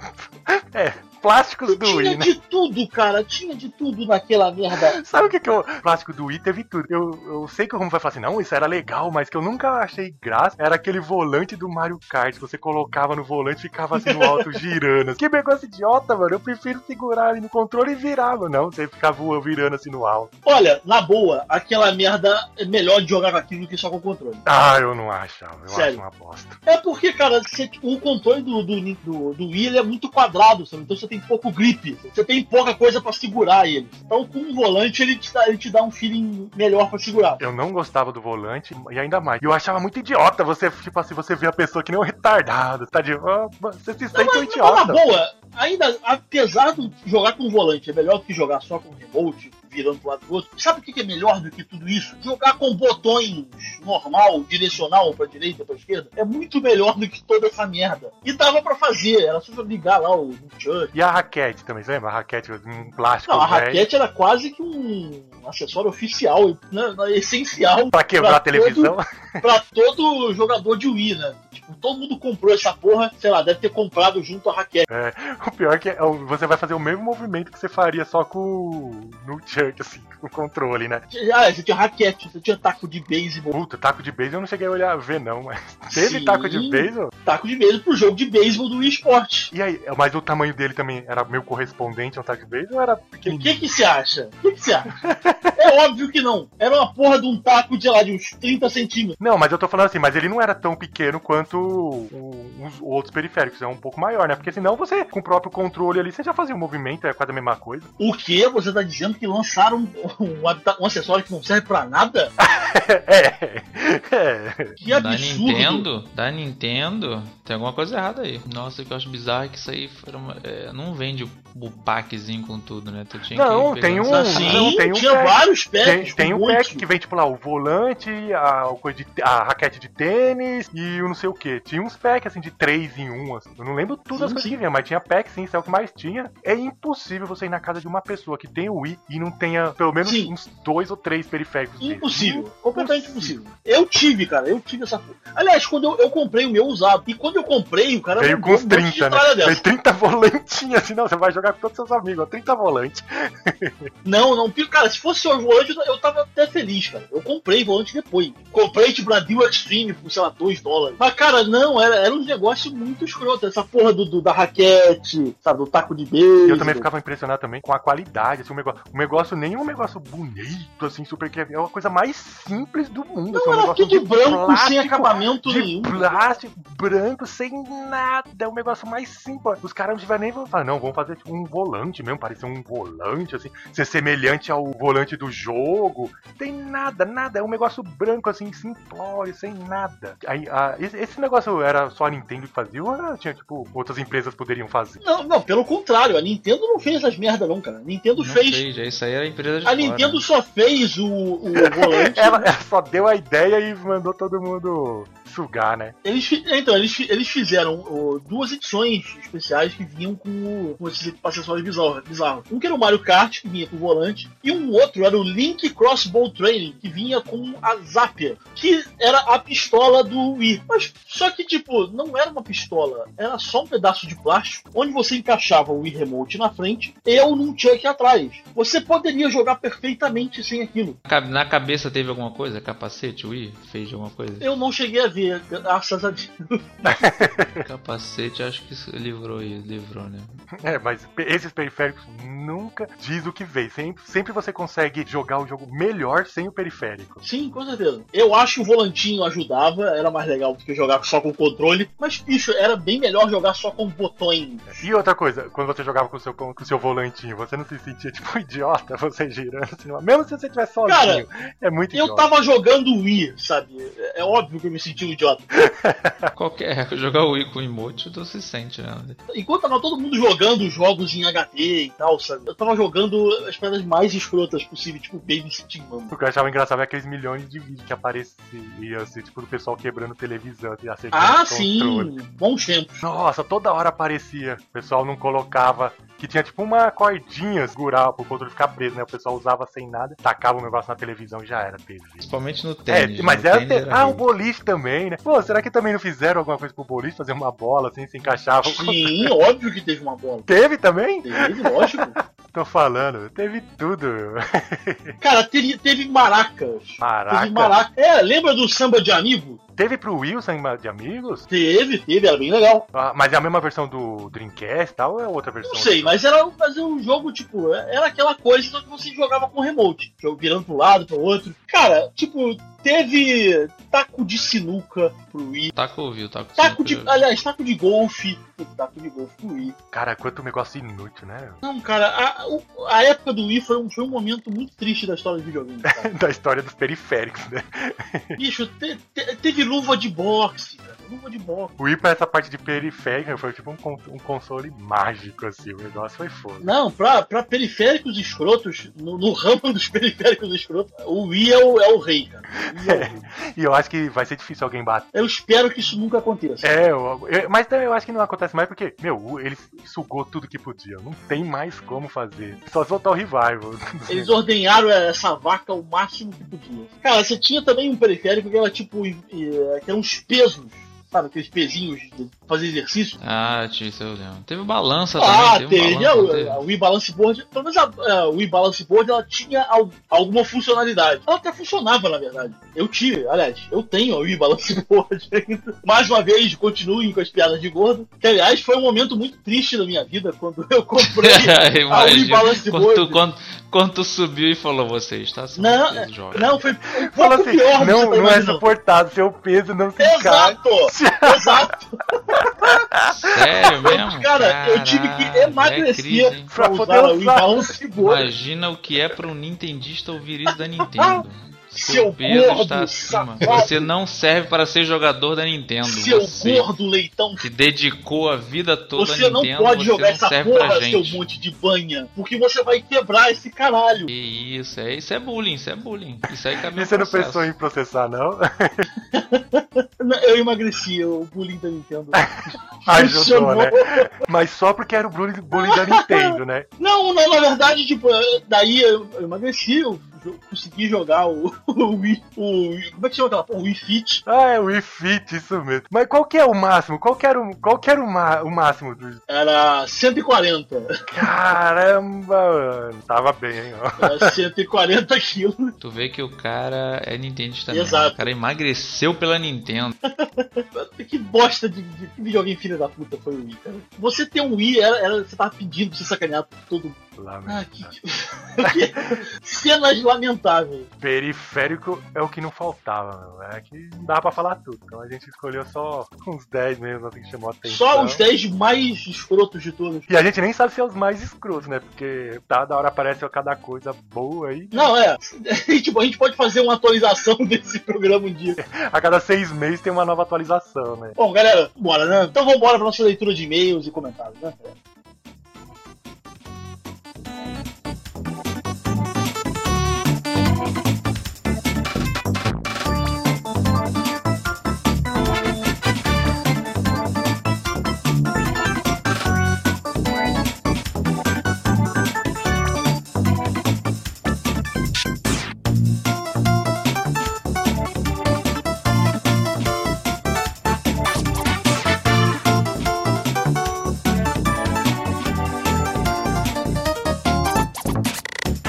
Plásticos do Tinha Wii, né? de tudo, cara, tinha de tudo naquela merda. Sabe o que é o plástico do Wii? Teve tudo. Eu sei que o Romulo vai falar assim, não, isso era legal, mas que eu nunca achei graça era aquele volante do Mario Kart. Você colocava no volante e ficava assim no alto girando. Que negócio idiota, mano. Eu prefiro segurar ali no controle e virar, mano. Não, você ficava virando assim no alto. Olha, na boa, aquela merda é melhor de jogar com aquilo do que só com o controle. Ah, eu não achava. Eu Sério? acho uma bosta. É porque, cara, o controle do Wii ele é muito quadrado, sabe? Então você tem pouco grip, você tem pouca coisa pra segurar ele. Então com o volante ele te dá um feeling melhor pra segurar. Eu não gostava do volante e ainda mais. Eu achava muito idiota você, tipo assim, você vê a pessoa que nem um retardado. Tá de. Você se sente um idiota. Na boa, ainda, apesar de jogar com o volante é melhor do que jogar só com o remote, virando pro lado do outro. Sabe o que é melhor do que tudo isso? Jogar com botões normal, direcional, pra direita, pra esquerda, é muito melhor do que toda essa merda. E dava pra fazer, era só ligar lá o Chuck. E a raquete também, você lembra? A raquete, um plástico. Não, a velho. raquete era quase que um acessório oficial, né, essencial. Pra quebrar a televisão. Pra todo jogador de Wii, né? Tipo, todo mundo comprou essa porra, sei lá, deve ter comprado junto a raquete. É, o pior é que você vai fazer o mesmo movimento que você faria só com no Chuck, assim, com o controle, né? Ah, você tinha raquete, você tinha taco de beisebol. Puta, taco de beisebol eu não cheguei a ver não, mas teve Sim. taco de beisebol? Taco de beisebol pro jogo de beisebol do Wii Sport. E aí, mas o tamanho dele também era meio correspondente ao taco de beisebol ou era O pequenininho? que você acha? O que você acha? É óbvio que não. Era uma porra de um taco de lá de uns 30 centímetros. Não, mas eu tô falando assim, mas ele não era tão pequeno quanto os outros periféricos, é um pouco maior, né? Porque senão você, com o próprio controle ali, você já fazia um movimento, é quase a mesma coisa. O que? Você tá dizendo que lançaram um acessório que não serve pra nada? Que absurdo. Da Nintendo, tem alguma coisa errada aí. Nossa, o que eu acho bizarro é que isso aí não vende o packzinho com tudo, né? Tu tinha Não, que tem um. Sim, não, tem um tinha pack. vários packs. Tem com um pack monte. que vem, tipo lá, o volante, a raquete de tênis e o não sei o que. Tinha uns packs assim de 3 em 1, assim. Eu não lembro tudo as coisas que vinha, mas tinha pack sim, isso é o que mais tinha. É impossível você ir na casa de uma pessoa que tem o Wii e não tenha pelo menos Sim. uns 2 ou 3 periféricos dele. Impossível. Completamente impossível. Eu tive essa porra. Aliás, quando eu comprei o meu usado, e quando eu comprei, o cara Veio com mandou uns 30, né? história Veio dessa. 30 volantinhos assim, não, você vai jogar com todos os seus amigos, ó, 30 volantes. Não, cara, se fosse o volante, eu tava até feliz, cara. Eu comprei volante depois. Comprei, tipo, na Deal Extreme por, sei lá, $2. Mas, cara, não, era um negócio muito escroto. Essa porra da raquete, sabe, do taco de beijo. Eu também ficava impressionado também com a qualidade, assim, o negócio nem um negócio bonito, assim, super que é uma coisa mais simples do mundo. Não, assim, um era negócio tudo de branco, sem plástico, acabamento de nenhum. plástico, branco, sem nada, é um negócio mais simples. Os caras não tiveram nem falar, não, vamos fazer tipo, um volante mesmo, parecer um volante, assim, ser semelhante ao volante do jogo. Tem nada, é um negócio branco, assim, simplório, sem nada. Aí, esse negócio era só a Nintendo que fazia ou era, tinha, tipo, outras empresas poderiam fazer? Não, pelo contrário, a Nintendo não fez essas merda não, cara. A Nintendo Não fez. sei, já isso aí era empresa de A fora. Nintendo só fez o volante. Ela só deu a ideia e mandou todo mundo sugar, né? Eles fizeram 2 edições especiais que vinham com esses acessórios bizarros. Um que era o Mario Kart, que vinha com o volante, e um outro era o Link Crossbow Training, que vinha com a Zapper, que era a pistola do Wii. Mas só que, tipo, não era uma pistola, era só um pedaço de plástico, onde você encaixava o Wii Remote na frente e o Nunchuck atrás. Você poderia jogar perfeitamente sem aquilo. Na cabeça teve alguma coisa? Capacete, Wii? Fez alguma coisa? Eu não cheguei a ver, graças a Deus. Capacete, acho que isso livrou, né? Mas esses periféricos nunca diz o que veio. Sempre você consegue jogar o jogo melhor sem o periférico. Sim, com certeza. Eu acho que o volantinho ajudava, era mais legal do que jogar só com controle, mas, bicho, era bem melhor jogar só com botões. E outra coisa, quando você jogava com o seu volantinho, você não se sentia tipo um idiota? você girando assim, mesmo se você estiver sozinho. Cara, é muito eu idiota. tava jogando Wii, sabe? É óbvio que eu me senti um idiota. Jogar o Wii com emote, tu se sente, né? Enquanto tava todo mundo jogando jogos em HD e tal, sabe? Eu tava jogando as paradas mais escrotas possíveis, tipo Babysitting Mama. O que eu achava engraçado é aqueles milhões de vídeos que apareciam, assim, tipo, do pessoal quebrando televisão, assim, acertando Ah, controle. sim! Bons tempos. Nossa, toda hora aparecia. O pessoal não colocava. Que tinha tipo uma cordinha segurar pro controle ficar preso, né? O pessoal usava sem nada, tacava o negócio na televisão e já era TV. Principalmente no tênis. Mas no era. tênis era Ah, o horrível. boliche também, né? Pô, será que também não fizeram alguma coisa pro boliche? Fazer uma bola assim, se encaixava? Sim, óbvio que teve uma bola. Teve também? Teve, lógico. Tô falando, teve tudo. Cara, teve maracas. Maraca. Teve maraca. Lembra do samba de amigo? Teve pro Wilson de amigos? Teve, era bem legal. Ah, mas é a mesma versão do Dreamcast e tal ou é outra versão? Não sei, mas era um jogo, tipo, era aquela coisa só que você jogava com remote. Jogo virando pro lado, pro outro. Cara, tipo, teve taco de sinuca pro Wii. Taco ouviu, taco Aliás, taco de golfe. Taco de golfe pro Wii. Cara, quanto negócio inútil, né? Não, cara, a época do Wii foi um momento muito triste da história do videogame, cara. Da história dos periféricos, né? Bicho, teve luva de boxe, cara. Luva de boxe. O Wii pra essa parte de periférico foi tipo um console mágico, assim. O negócio foi foda. Não, pra periféricos escrotos, no ramo dos periféricos escrotos, o Wii é o rei, cara. O Wii é o rei. E eu acho que vai ser difícil alguém bater. Eu espero que isso nunca aconteça. Mas eu acho que não acontece mais porque, meu, ele sugou tudo que podia. Não tem mais como fazer. Só se voltar o revival. Eles ordenharam essa vaca o máximo que podia. Cara, você tinha também um periférico que era tipo, que eram uns pesos. Sabe, aqueles pezinhos de fazer exercício? Ah, isso eu lembro. Teve balança também. Teve. A Wii Balance Board, pelo menos a Wii Balance Board, ela tinha alguma funcionalidade. Ela até funcionava, na verdade. Eu tenho a Wii Balance Board ainda. Mais uma vez, continuem com as piadas de gordo. Que, aliás, foi um momento muito triste da minha vida quando eu comprei a Wii Balance Board. Quando tu subiu e falou, você está Não, foi um Fala pouco assim, pior. não é suportado, seu peso não se encaixa. Exato! Sério mesmo? Cara, eu tive que emagrecer pra usar a Wii Balance Board. Imagina o que é pra um nintendista ouvir isso da Nintendo. Seu peso gordo, está acima. safado. Você não serve para ser jogador da Nintendo. Seu você gordo leitão. que dedicou a vida toda Você à não Nintendo, pode você jogar não essa serve porra, pra seu gente. monte de banha. Porque você vai quebrar esse caralho. Que isso é bullying, isso é bullying. Isso aí cabe E no você não processo. pensou em processar, não? Eu emagreci, o bullying da Nintendo. Ajudou, Funcionou. né? Mas só porque era o bullying da Nintendo, né? Não, na verdade, tipo, daí eu emagreci, eu consegui jogar o Wii. Como é que chama aquela porra? O Wii Fit. Ah, é o Wii Fit, isso mesmo. Mas qual que é o máximo? Qual que era o máximo do... Era 140. Caramba, mano. Tava bem, hein? Ó. Era 140 quilos. Tu vê que o cara é nintendista mesmo. Exato. O cara emagreceu pela Nintendo. Que bosta de videogame filha da puta foi o Wii, cara. Você ter um Wii, você tava pedindo pra você sacanear todo mundo. Lá, Que cenas lamentáveis. Periférico é o que não faltava, meu. É que não dava pra falar tudo. Então a gente escolheu só uns 10 mesmo, assim, que chamou a atenção. Só os 10 mais escrotos de todos. E a gente nem sabe se é os mais escrotos, né? Porque da hora aparece cada coisa boa aí. Não, tipo, a gente pode fazer uma atualização desse programa um dia. A cada 6 meses tem uma nova atualização, né? Bom, galera, bora, né? Então vamos embora pra nossa leitura de e-mails e comentários, né?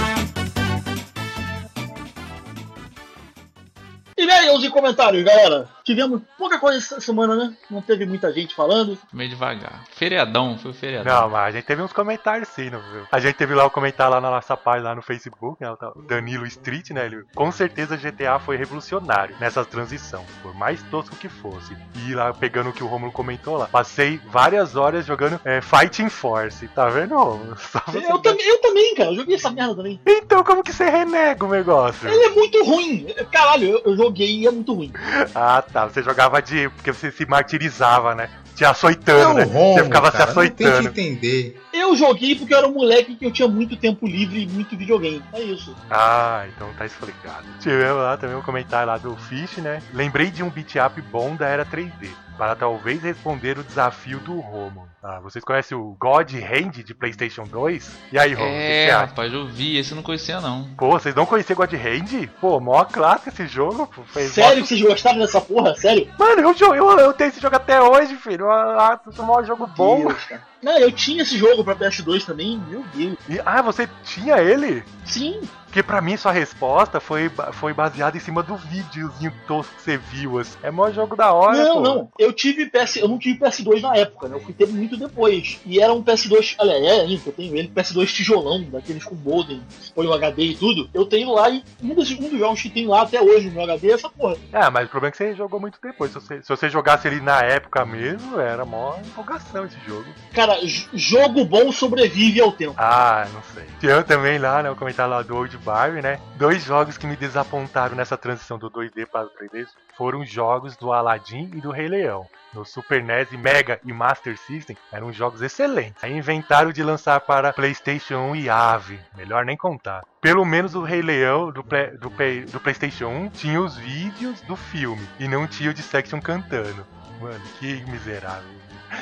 E-mails e comentários, galera. Tivemos pouca coisa essa semana, né? Não teve muita gente falando. Meio devagar. Feriadão, foi o feriadão. Não, mas a gente teve uns comentários sim, não viu? A gente teve lá o comentário lá na nossa página, lá no Facebook, né? O Danilo Street, né? Ele, com certeza GTA foi revolucionário nessa transição, por mais tosco que fosse. E lá, pegando o que o Romulo comentou lá, passei várias horas jogando Fighting Force, tá vendo, Romulo? Eu também, cara, eu joguei essa merda também. Então como que você renega o negócio? Ele é muito ruim. Caralho, eu joguei e é muito ruim. Ah, tá. Você jogava porque você se martirizava, né? Te açoitando, né? Romulo, você ficava cara, se açoitando. Não tente entender. Eu joguei porque eu era um moleque que eu tinha muito tempo livre e muito videogame. É isso. Ah, então tá explicado. Tivemos lá também um comentário lá do Fish, né? Lembrei de um beat up bom da era 3D, para talvez responder o desafio do Romulo. Ah, vocês conhecem o God Hand de PlayStation 2? E aí, Romulo, o que você acha? Rapaz, eu vi, esse eu não conhecia não. Pô, vocês não conheciam God Hand? Pô, mó clássico esse jogo. Pô. Sério que vocês gostaram dessa porra? Sério? Mano, eu tenho esse jogo até hoje, filho. É um maior jogo bom. Deus, cara. Não, eu tinha esse jogo pra PS2 também, meu Deus. Você tinha ele? Sim. Porque pra mim sua resposta foi baseada em cima do videozinho tosco que você viu. Assim. É maior jogo da hora, não, pô. Não. Eu não tive PS2 na época, né? Eu fui ter muito depois. E era um PS2, ainda, eu tenho ele, PS2 tijolão, daqueles com modem, põe o HD e tudo. Eu tenho lá e um dos jogos que tem lá até hoje no meu HD é essa porra. Mas o problema é que você jogou muito depois. Se você jogasse ele na época mesmo, era mó empolgação esse jogo. Cara, jogo bom sobrevive ao tempo. Ah, não sei. Eu também lá, né? O comentário lá do Old Barbie, né? 2 jogos que me desapontaram nessa transição do 2D para o 3D foram jogos do Aladdin e do Rei Leão. No Super NES, Mega e Master System eram jogos excelentes. Aí inventaram de lançar para PlayStation 1 e AVE. Melhor nem contar. Pelo menos o Rei Leão do PlayStation 1 tinha os vídeos do filme e não tinha o de Section cantando. Mano, que miserável.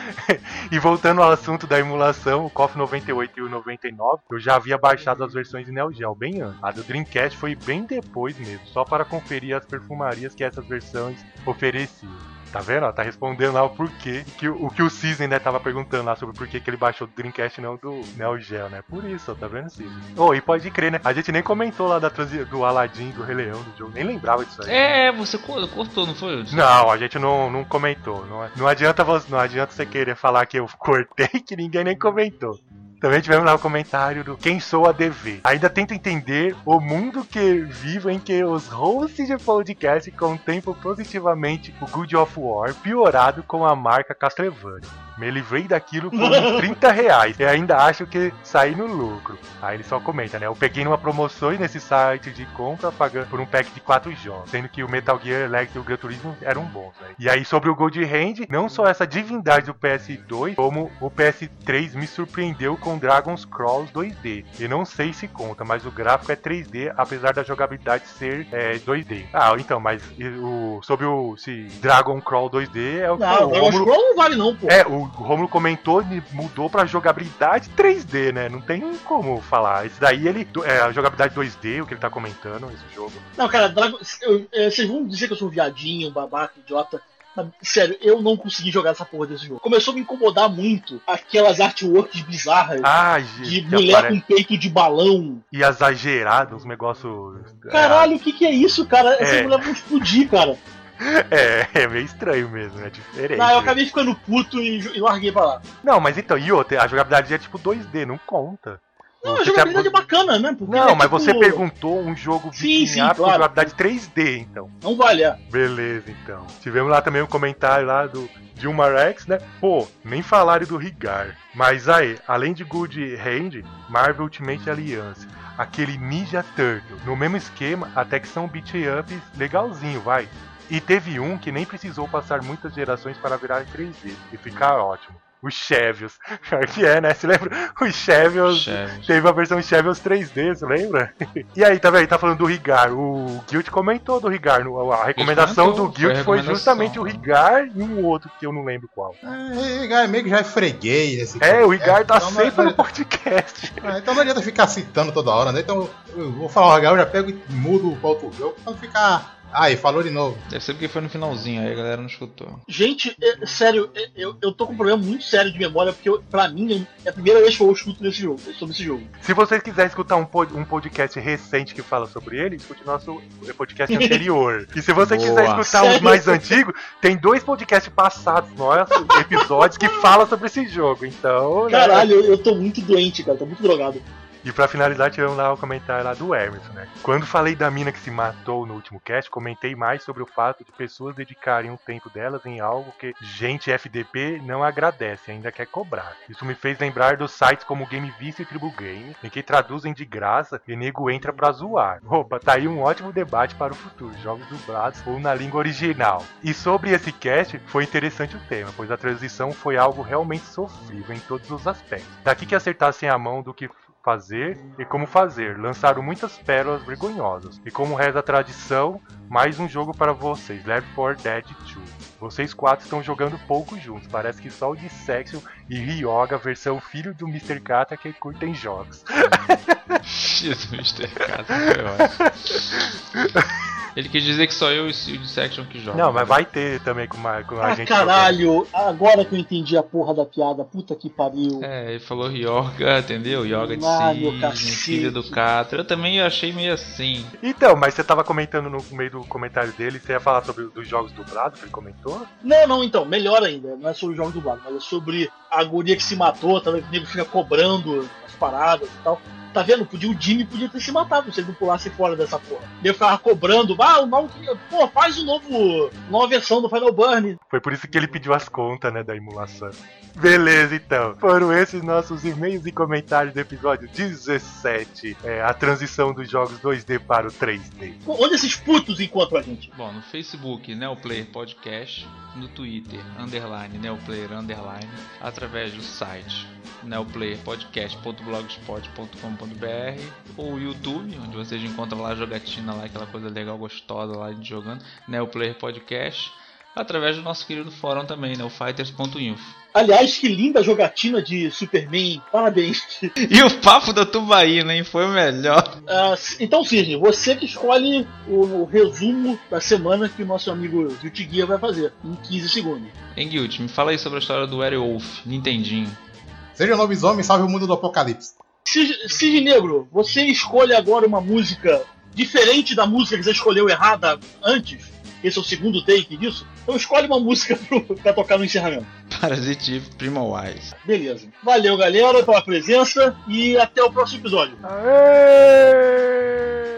E voltando ao assunto da emulação, o KOF 98 e o 99, eu já havia baixado as versões de Neo Geo bem antes. A do Dreamcast foi bem depois mesmo, só para conferir as perfumarias que essas versões ofereciam. Tá vendo? Ó, tá respondendo lá o porquê. O que o Cisne, né, tava perguntando lá sobre o porquê que ele baixou do Dreamcast e não do Neo Geo, né? Por isso, ó, tá vendo, Cisne? E pode crer, né? A gente nem comentou lá do Aladdin, do Rei Leão, do jogo. Nem lembrava disso aí. Você cortou, não foi? Não, a gente não comentou. Não adianta você querer falar que eu cortei, que ninguém nem comentou. Também tivemos lá o comentário do Quem Sou a DV. Ainda tento entender o mundo que vivo em que os hosts de podcast contemplam positivamente o God of War piorado com a marca Castlevania. Me livrei daquilo por R$30 e ainda acho que saí no lucro. Aí ele só comenta, né? Eu peguei numa promoção nesse site de compra pagando por um pack de 4 jogos, sendo que o Metal Gear Electric e o Gran Turismo eram bons, né? E aí sobre o Gold Hand, não só essa divindade do PS2, como o PS3 me surpreendeu com Dragon's Crawl 2D. E não sei se conta, mas o gráfico é 3D, apesar da jogabilidade ser 2D. Então, mas sobre o Dragon Crawl 2D é o que o Dragon's Crawl não vale não, pô. O Romulo comentou e mudou pra jogabilidade 3D, né? Não tem como falar. Esse daí, a jogabilidade 2D, o que ele tá comentando, esse jogo. Não, cara, vocês vão dizer que eu sou um viadinho, um babaca, idiota. Sério, eu não consegui jogar essa porra desse jogo. Começou a me incomodar muito aquelas artworks bizarras de mulher com peito de balão. E exagerado, uns negócios... Caralho, o que é isso, cara? Essas mulheres vão explodir, cara. É meio estranho mesmo, é diferente. Não, eu acabei ficando puto e larguei pra lá. Não, mas então, e outra, a jogabilidade é tipo 2D, não conta. Não, a jogabilidade é bacana, né? Porque não, mas tipo... você perguntou um jogo claro, com jogabilidade 3D, então. Não vale, Beleza, então. Tivemos lá também um comentário lá do Dilma Rex, né? Pô, nem falaram do Rigar. Mas aí, além de Good Hand, Marvel Ultimate Alliance, aquele Ninja Turtle, no mesmo esquema, até que são beat ups legalzinho, vai. E teve um que nem precisou passar muitas gerações para virar 3D e ficar ótimo. O Chevios. Pior que é, né? Você lembra? O Chevios. Teve a versão Chevios 3D, você lembra? E aí, tá vendo? Tá falando do Rigar. O Guild comentou do Rigar. A recomendação do Guild foi justamente o Rigar e um outro que eu não lembro qual. O Rigar meio que já é freguês. O Rigar tá então sempre no podcast. Então não adianta ficar citando toda hora, né? Então eu vou falar o Rigar, eu já pego e mudo para outro jogo pra não ficar Ah, e falou de novo. Deve ser porque foi no finalzinho, aí a galera não escutou. Gente, sério, eu tô com um problema muito sério de memória, porque pra mim é a primeira vez que eu escuto sobre esse jogo. Se vocês quiserem escutar um podcast recente que fala sobre ele, escute nosso podcast anterior. E se você quiser escutar os mais antigos, tem 2 podcasts passados nossos, episódios, que falam sobre esse jogo. Então. Caralho, eu tô muito doente, cara, tô muito drogado. E pra finalizar, tiramos lá o comentário lá do Emerson, né? Quando falei da mina que se matou no último cast, comentei mais sobre o fato de pessoas dedicarem o tempo delas em algo que gente FDP não agradece, ainda quer cobrar. Isso me fez lembrar dos sites como Game Vista e Tribu Game, em que traduzem de graça e nego entra pra zoar. Opa, tá aí um ótimo debate para o futuro, jogos dublados ou na língua original. E sobre esse cast, foi interessante o tema, pois a transição foi algo realmente sofrível em todos os aspectos. Daqui que acertassem a mão do que fazer e como fazer. Lançaram muitas pérolas vergonhosas. E como reza a tradição, mais um jogo para vocês, Left 4 Dead 2. Vocês 4 estão jogando pouco juntos. Parece que só o Dissection e Ryoga, versão filho do Mr. Kata, que curtem jogos. Jesus, Mr. Kata, foi ótimo. Ele quis dizer que só eu e o Dissection que jogam. Não, mas vai ter também com a gente. Caralho, agora que eu entendi a porra da piada, puta que pariu. Ele falou Ryoga, entendeu? Yoga de Cisne, filho do Kata. Eu também achei meio assim. Então, mas você tava comentando no meio do comentário dele, você ia falar sobre os jogos dublados que ele comentou? Não, então, melhor ainda. Não é sobre os jogos dublados, mas é sobre a guria que se matou, também o nego fica cobrando as paradas e tal. Tá vendo? O Jimmy podia ter se matado se ele não pulasse fora dessa porra. Ele ficava cobrando, o mal queria. Pô, faz nova versão do Final Burn. Foi por isso que ele pediu as contas, né, da emulação. Beleza, então. Foram esses nossos e-mails e comentários do episódio 17. A transição dos jogos 2D para o 3D. Onde esses putos encontram a gente? Bom, no Facebook, Neoplayer Podcast. No Twitter, _Neoplayer_, através do site neoplayerpodcast.blogspot.com.br ou o YouTube, onde vocês encontram lá a jogatina, lá, aquela coisa legal, gostosa lá de jogando, Neoplayer Podcast, através do nosso querido fórum também, o fighters.info. Aliás, que linda jogatina de Superman, parabéns. E o papo da tubaína, hein? Foi o melhor. Então, Cisne, você que escolhe o resumo da semana que o nosso amigo Guilty Gear vai fazer, em 15 segundos. Hein, Guilty, me fala aí sobre a história do Werewolf, Nintendinho. Seja um lobisomem, salve o mundo do apocalipse. Cisne Negro, você escolhe agora uma música diferente da música que você escolheu errada antes. Esse é o segundo take disso. Então escolhe uma música pra tocar no encerramento. Parasitive Primal Wise. Beleza. Valeu, galera, pela presença e até o próximo episódio. Aê!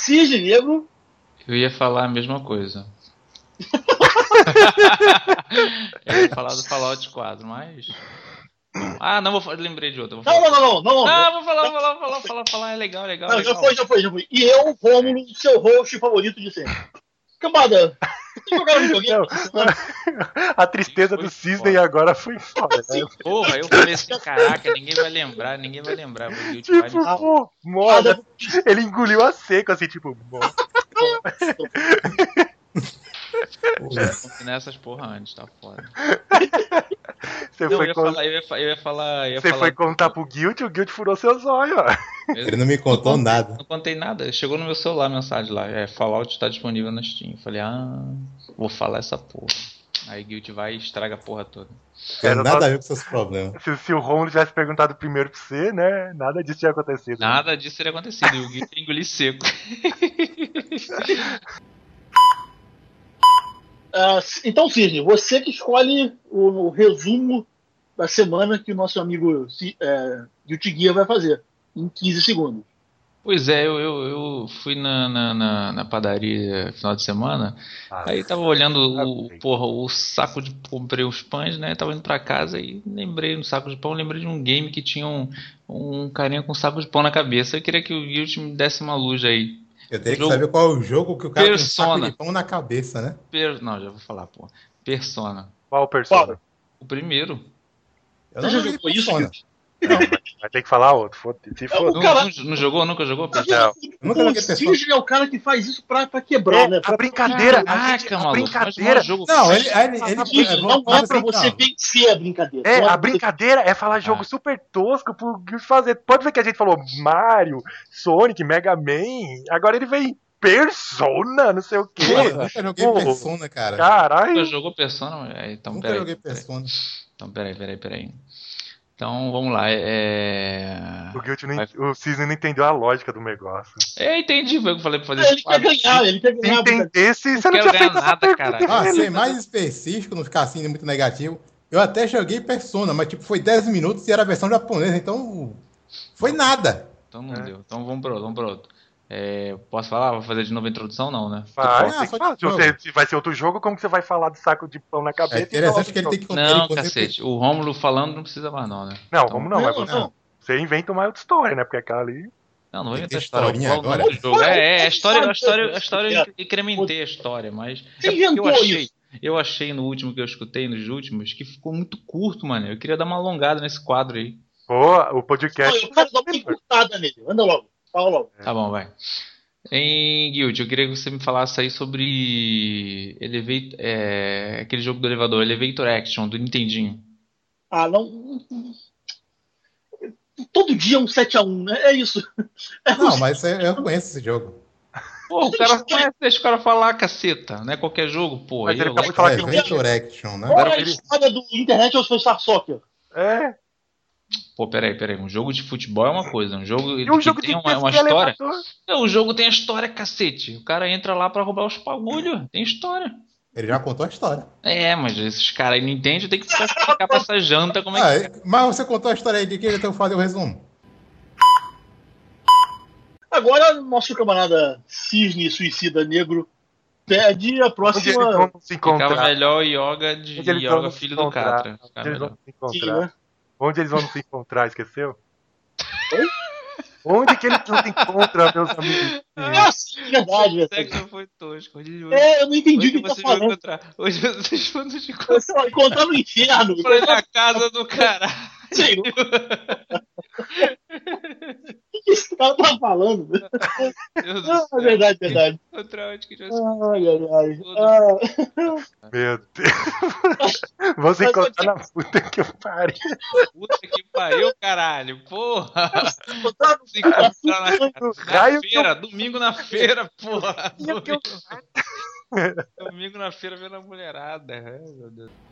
Cisne Negro. Eu ia falar a mesma coisa. Eu ia falar do Fallout 4, mas... Ah, não, lembrei de outro. Não. Vou falar. É legal. Não, já foi. E eu, Rômulo, seu host favorito de sempre. Cambada, jogaram videogame? A tristeza do Cisne agora foi foda, né? Porra, eu falei assim, caraca, ninguém vai lembrar. Tipo, pô, moda. Ele engoliu a seco, assim, tipo, Nessas porra antes, tá foda. Você foi contar pro Guild, o Guild furou seus olhos, ó. Ele não me contou nada. Não contei nada. Chegou no meu celular a mensagem lá. Fallout tá disponível na Steam. Eu falei, vou falar essa porra. Aí Guild vai e estraga a porra toda. Tem nada a ver com seus problemas. Se o Romulo tivesse perguntado primeiro pra você, né? Nada disso tinha acontecido. Nada disso teria acontecido. E o Guild ia engolir seco. Então, Cisne, você que escolhe o resumo da semana que o nosso amigo Guilty Gear vai fazer, em 15 segundos. Pois é, eu fui na padaria final de semana, aí tava olhando o saco de... Comprei os pães, né, tava indo pra casa e lembrei no saco de pão, lembrei de um game que tinha um carinha com um saco de pão na cabeça. Eu queria que o Guilty me desse uma luz aí. Eu teria que saber qual é o jogo que o cara Persona. tem um saco de pão na cabeça, né? Não, já vou falar, pô. Persona. Qual Persona? O primeiro. Eu não joguei Persona. Não, vai ter que falar outro. Se for. Não jogou? Nunca jogou Não. Nunca joguei O Persona. Cisne é o cara que faz isso pra quebrar, né? A brincadeira. Caraca, a maluco. brincadeira. Não, ele Não é pra você vencer a brincadeira. A brincadeira é falar jogo super tosco pro Guilty fazer. Pode ver que a gente falou Mario, Sonic, Mega Man. Agora ele vem Persona, não sei o quê. Eu nunca joguei Persona, cara. Caralho. Nunca jogou Persona? Então, Nunca joguei Persona. Então, peraí. Então, vamos lá. O Cisne não entendeu a lógica do negócio. Entendi, foi o que eu falei pra fazer. Ele quer ganhar. Se entendesse, você não quero tinha feito ganhar essa nada, pergunta. caralho. Ser mais específico, não ficar assim muito negativo. Eu até joguei Persona, mas tipo, foi 10 minutos e era a versão japonesa, então foi nada. Então não deu. Então vamos pro outro. Posso falar? Vou fazer de novo a introdução, não, né? Se vai ser outro jogo, como que você vai falar de saco de pão na cabeça? É interessante que ele tem que contar. Não, cacete. O Rômulo falando não precisa mais, não, né? Não, vamos não. Você inventa uma outra história, né? Porque aquela ali. Não vou inventar historinha história. agora. A história eu incrementei a história, mas. Você inventou isso. Eu achei no último que eu escutei, nos últimos, que ficou muito curto, mano. Eu queria dar uma alongada nesse quadro aí. Pô, o podcast. Eu quero dar uma encurtada nele. Anda logo. Fala logo. Tá bom, vai. Em Guild, eu queria que você me falasse aí sobre aquele jogo do elevador, Elevator Action, do Nintendinho. Não. Todo dia é um 7x1, né? É isso. Não, mas eu conheço esse jogo. Pô, o cara conhece, deixa o cara falar, caceta. Não é qualquer jogo, pô. Mas ele acabou de falar que Elevator Action, né? Qual é a história do Internet ou Star Soccer? Pô, peraí. Um jogo de futebol é uma coisa. Um jogo jogo que tem uma história. O jogo tem a história, cacete. O cara entra lá pra roubar os bagulho. Tem história. Ele já contou a história. Mas esses caras aí não entendem, eu tenho que explicar pra essa janta como é que é. Mas você contou a história aí de que ele tem que fazer o resumo. Agora, nosso camarada Cisne Suicida Negro pede a próxima. Ficava melhor Yoga filho do Catra. Onde eles vão se encontrar, esqueceu? Oi? Onde que eles não se encontram, meus amigos? Nossa, verdade. Sexo foi tosco. Eu não entendi o que ele tá falando. Hoje vocês vão nos encontrar no inferno. Foi na casa do caralho. Sim. O que esse cara tá falando? Verdade. Meu Deus. Vão se encontrar na puta que pariu. Puta que pariu, caralho. Porra. Se encontrar na feira. Domingo na feira, porra. Domingo na feira vendo a mulherada. Ai, meu Deus.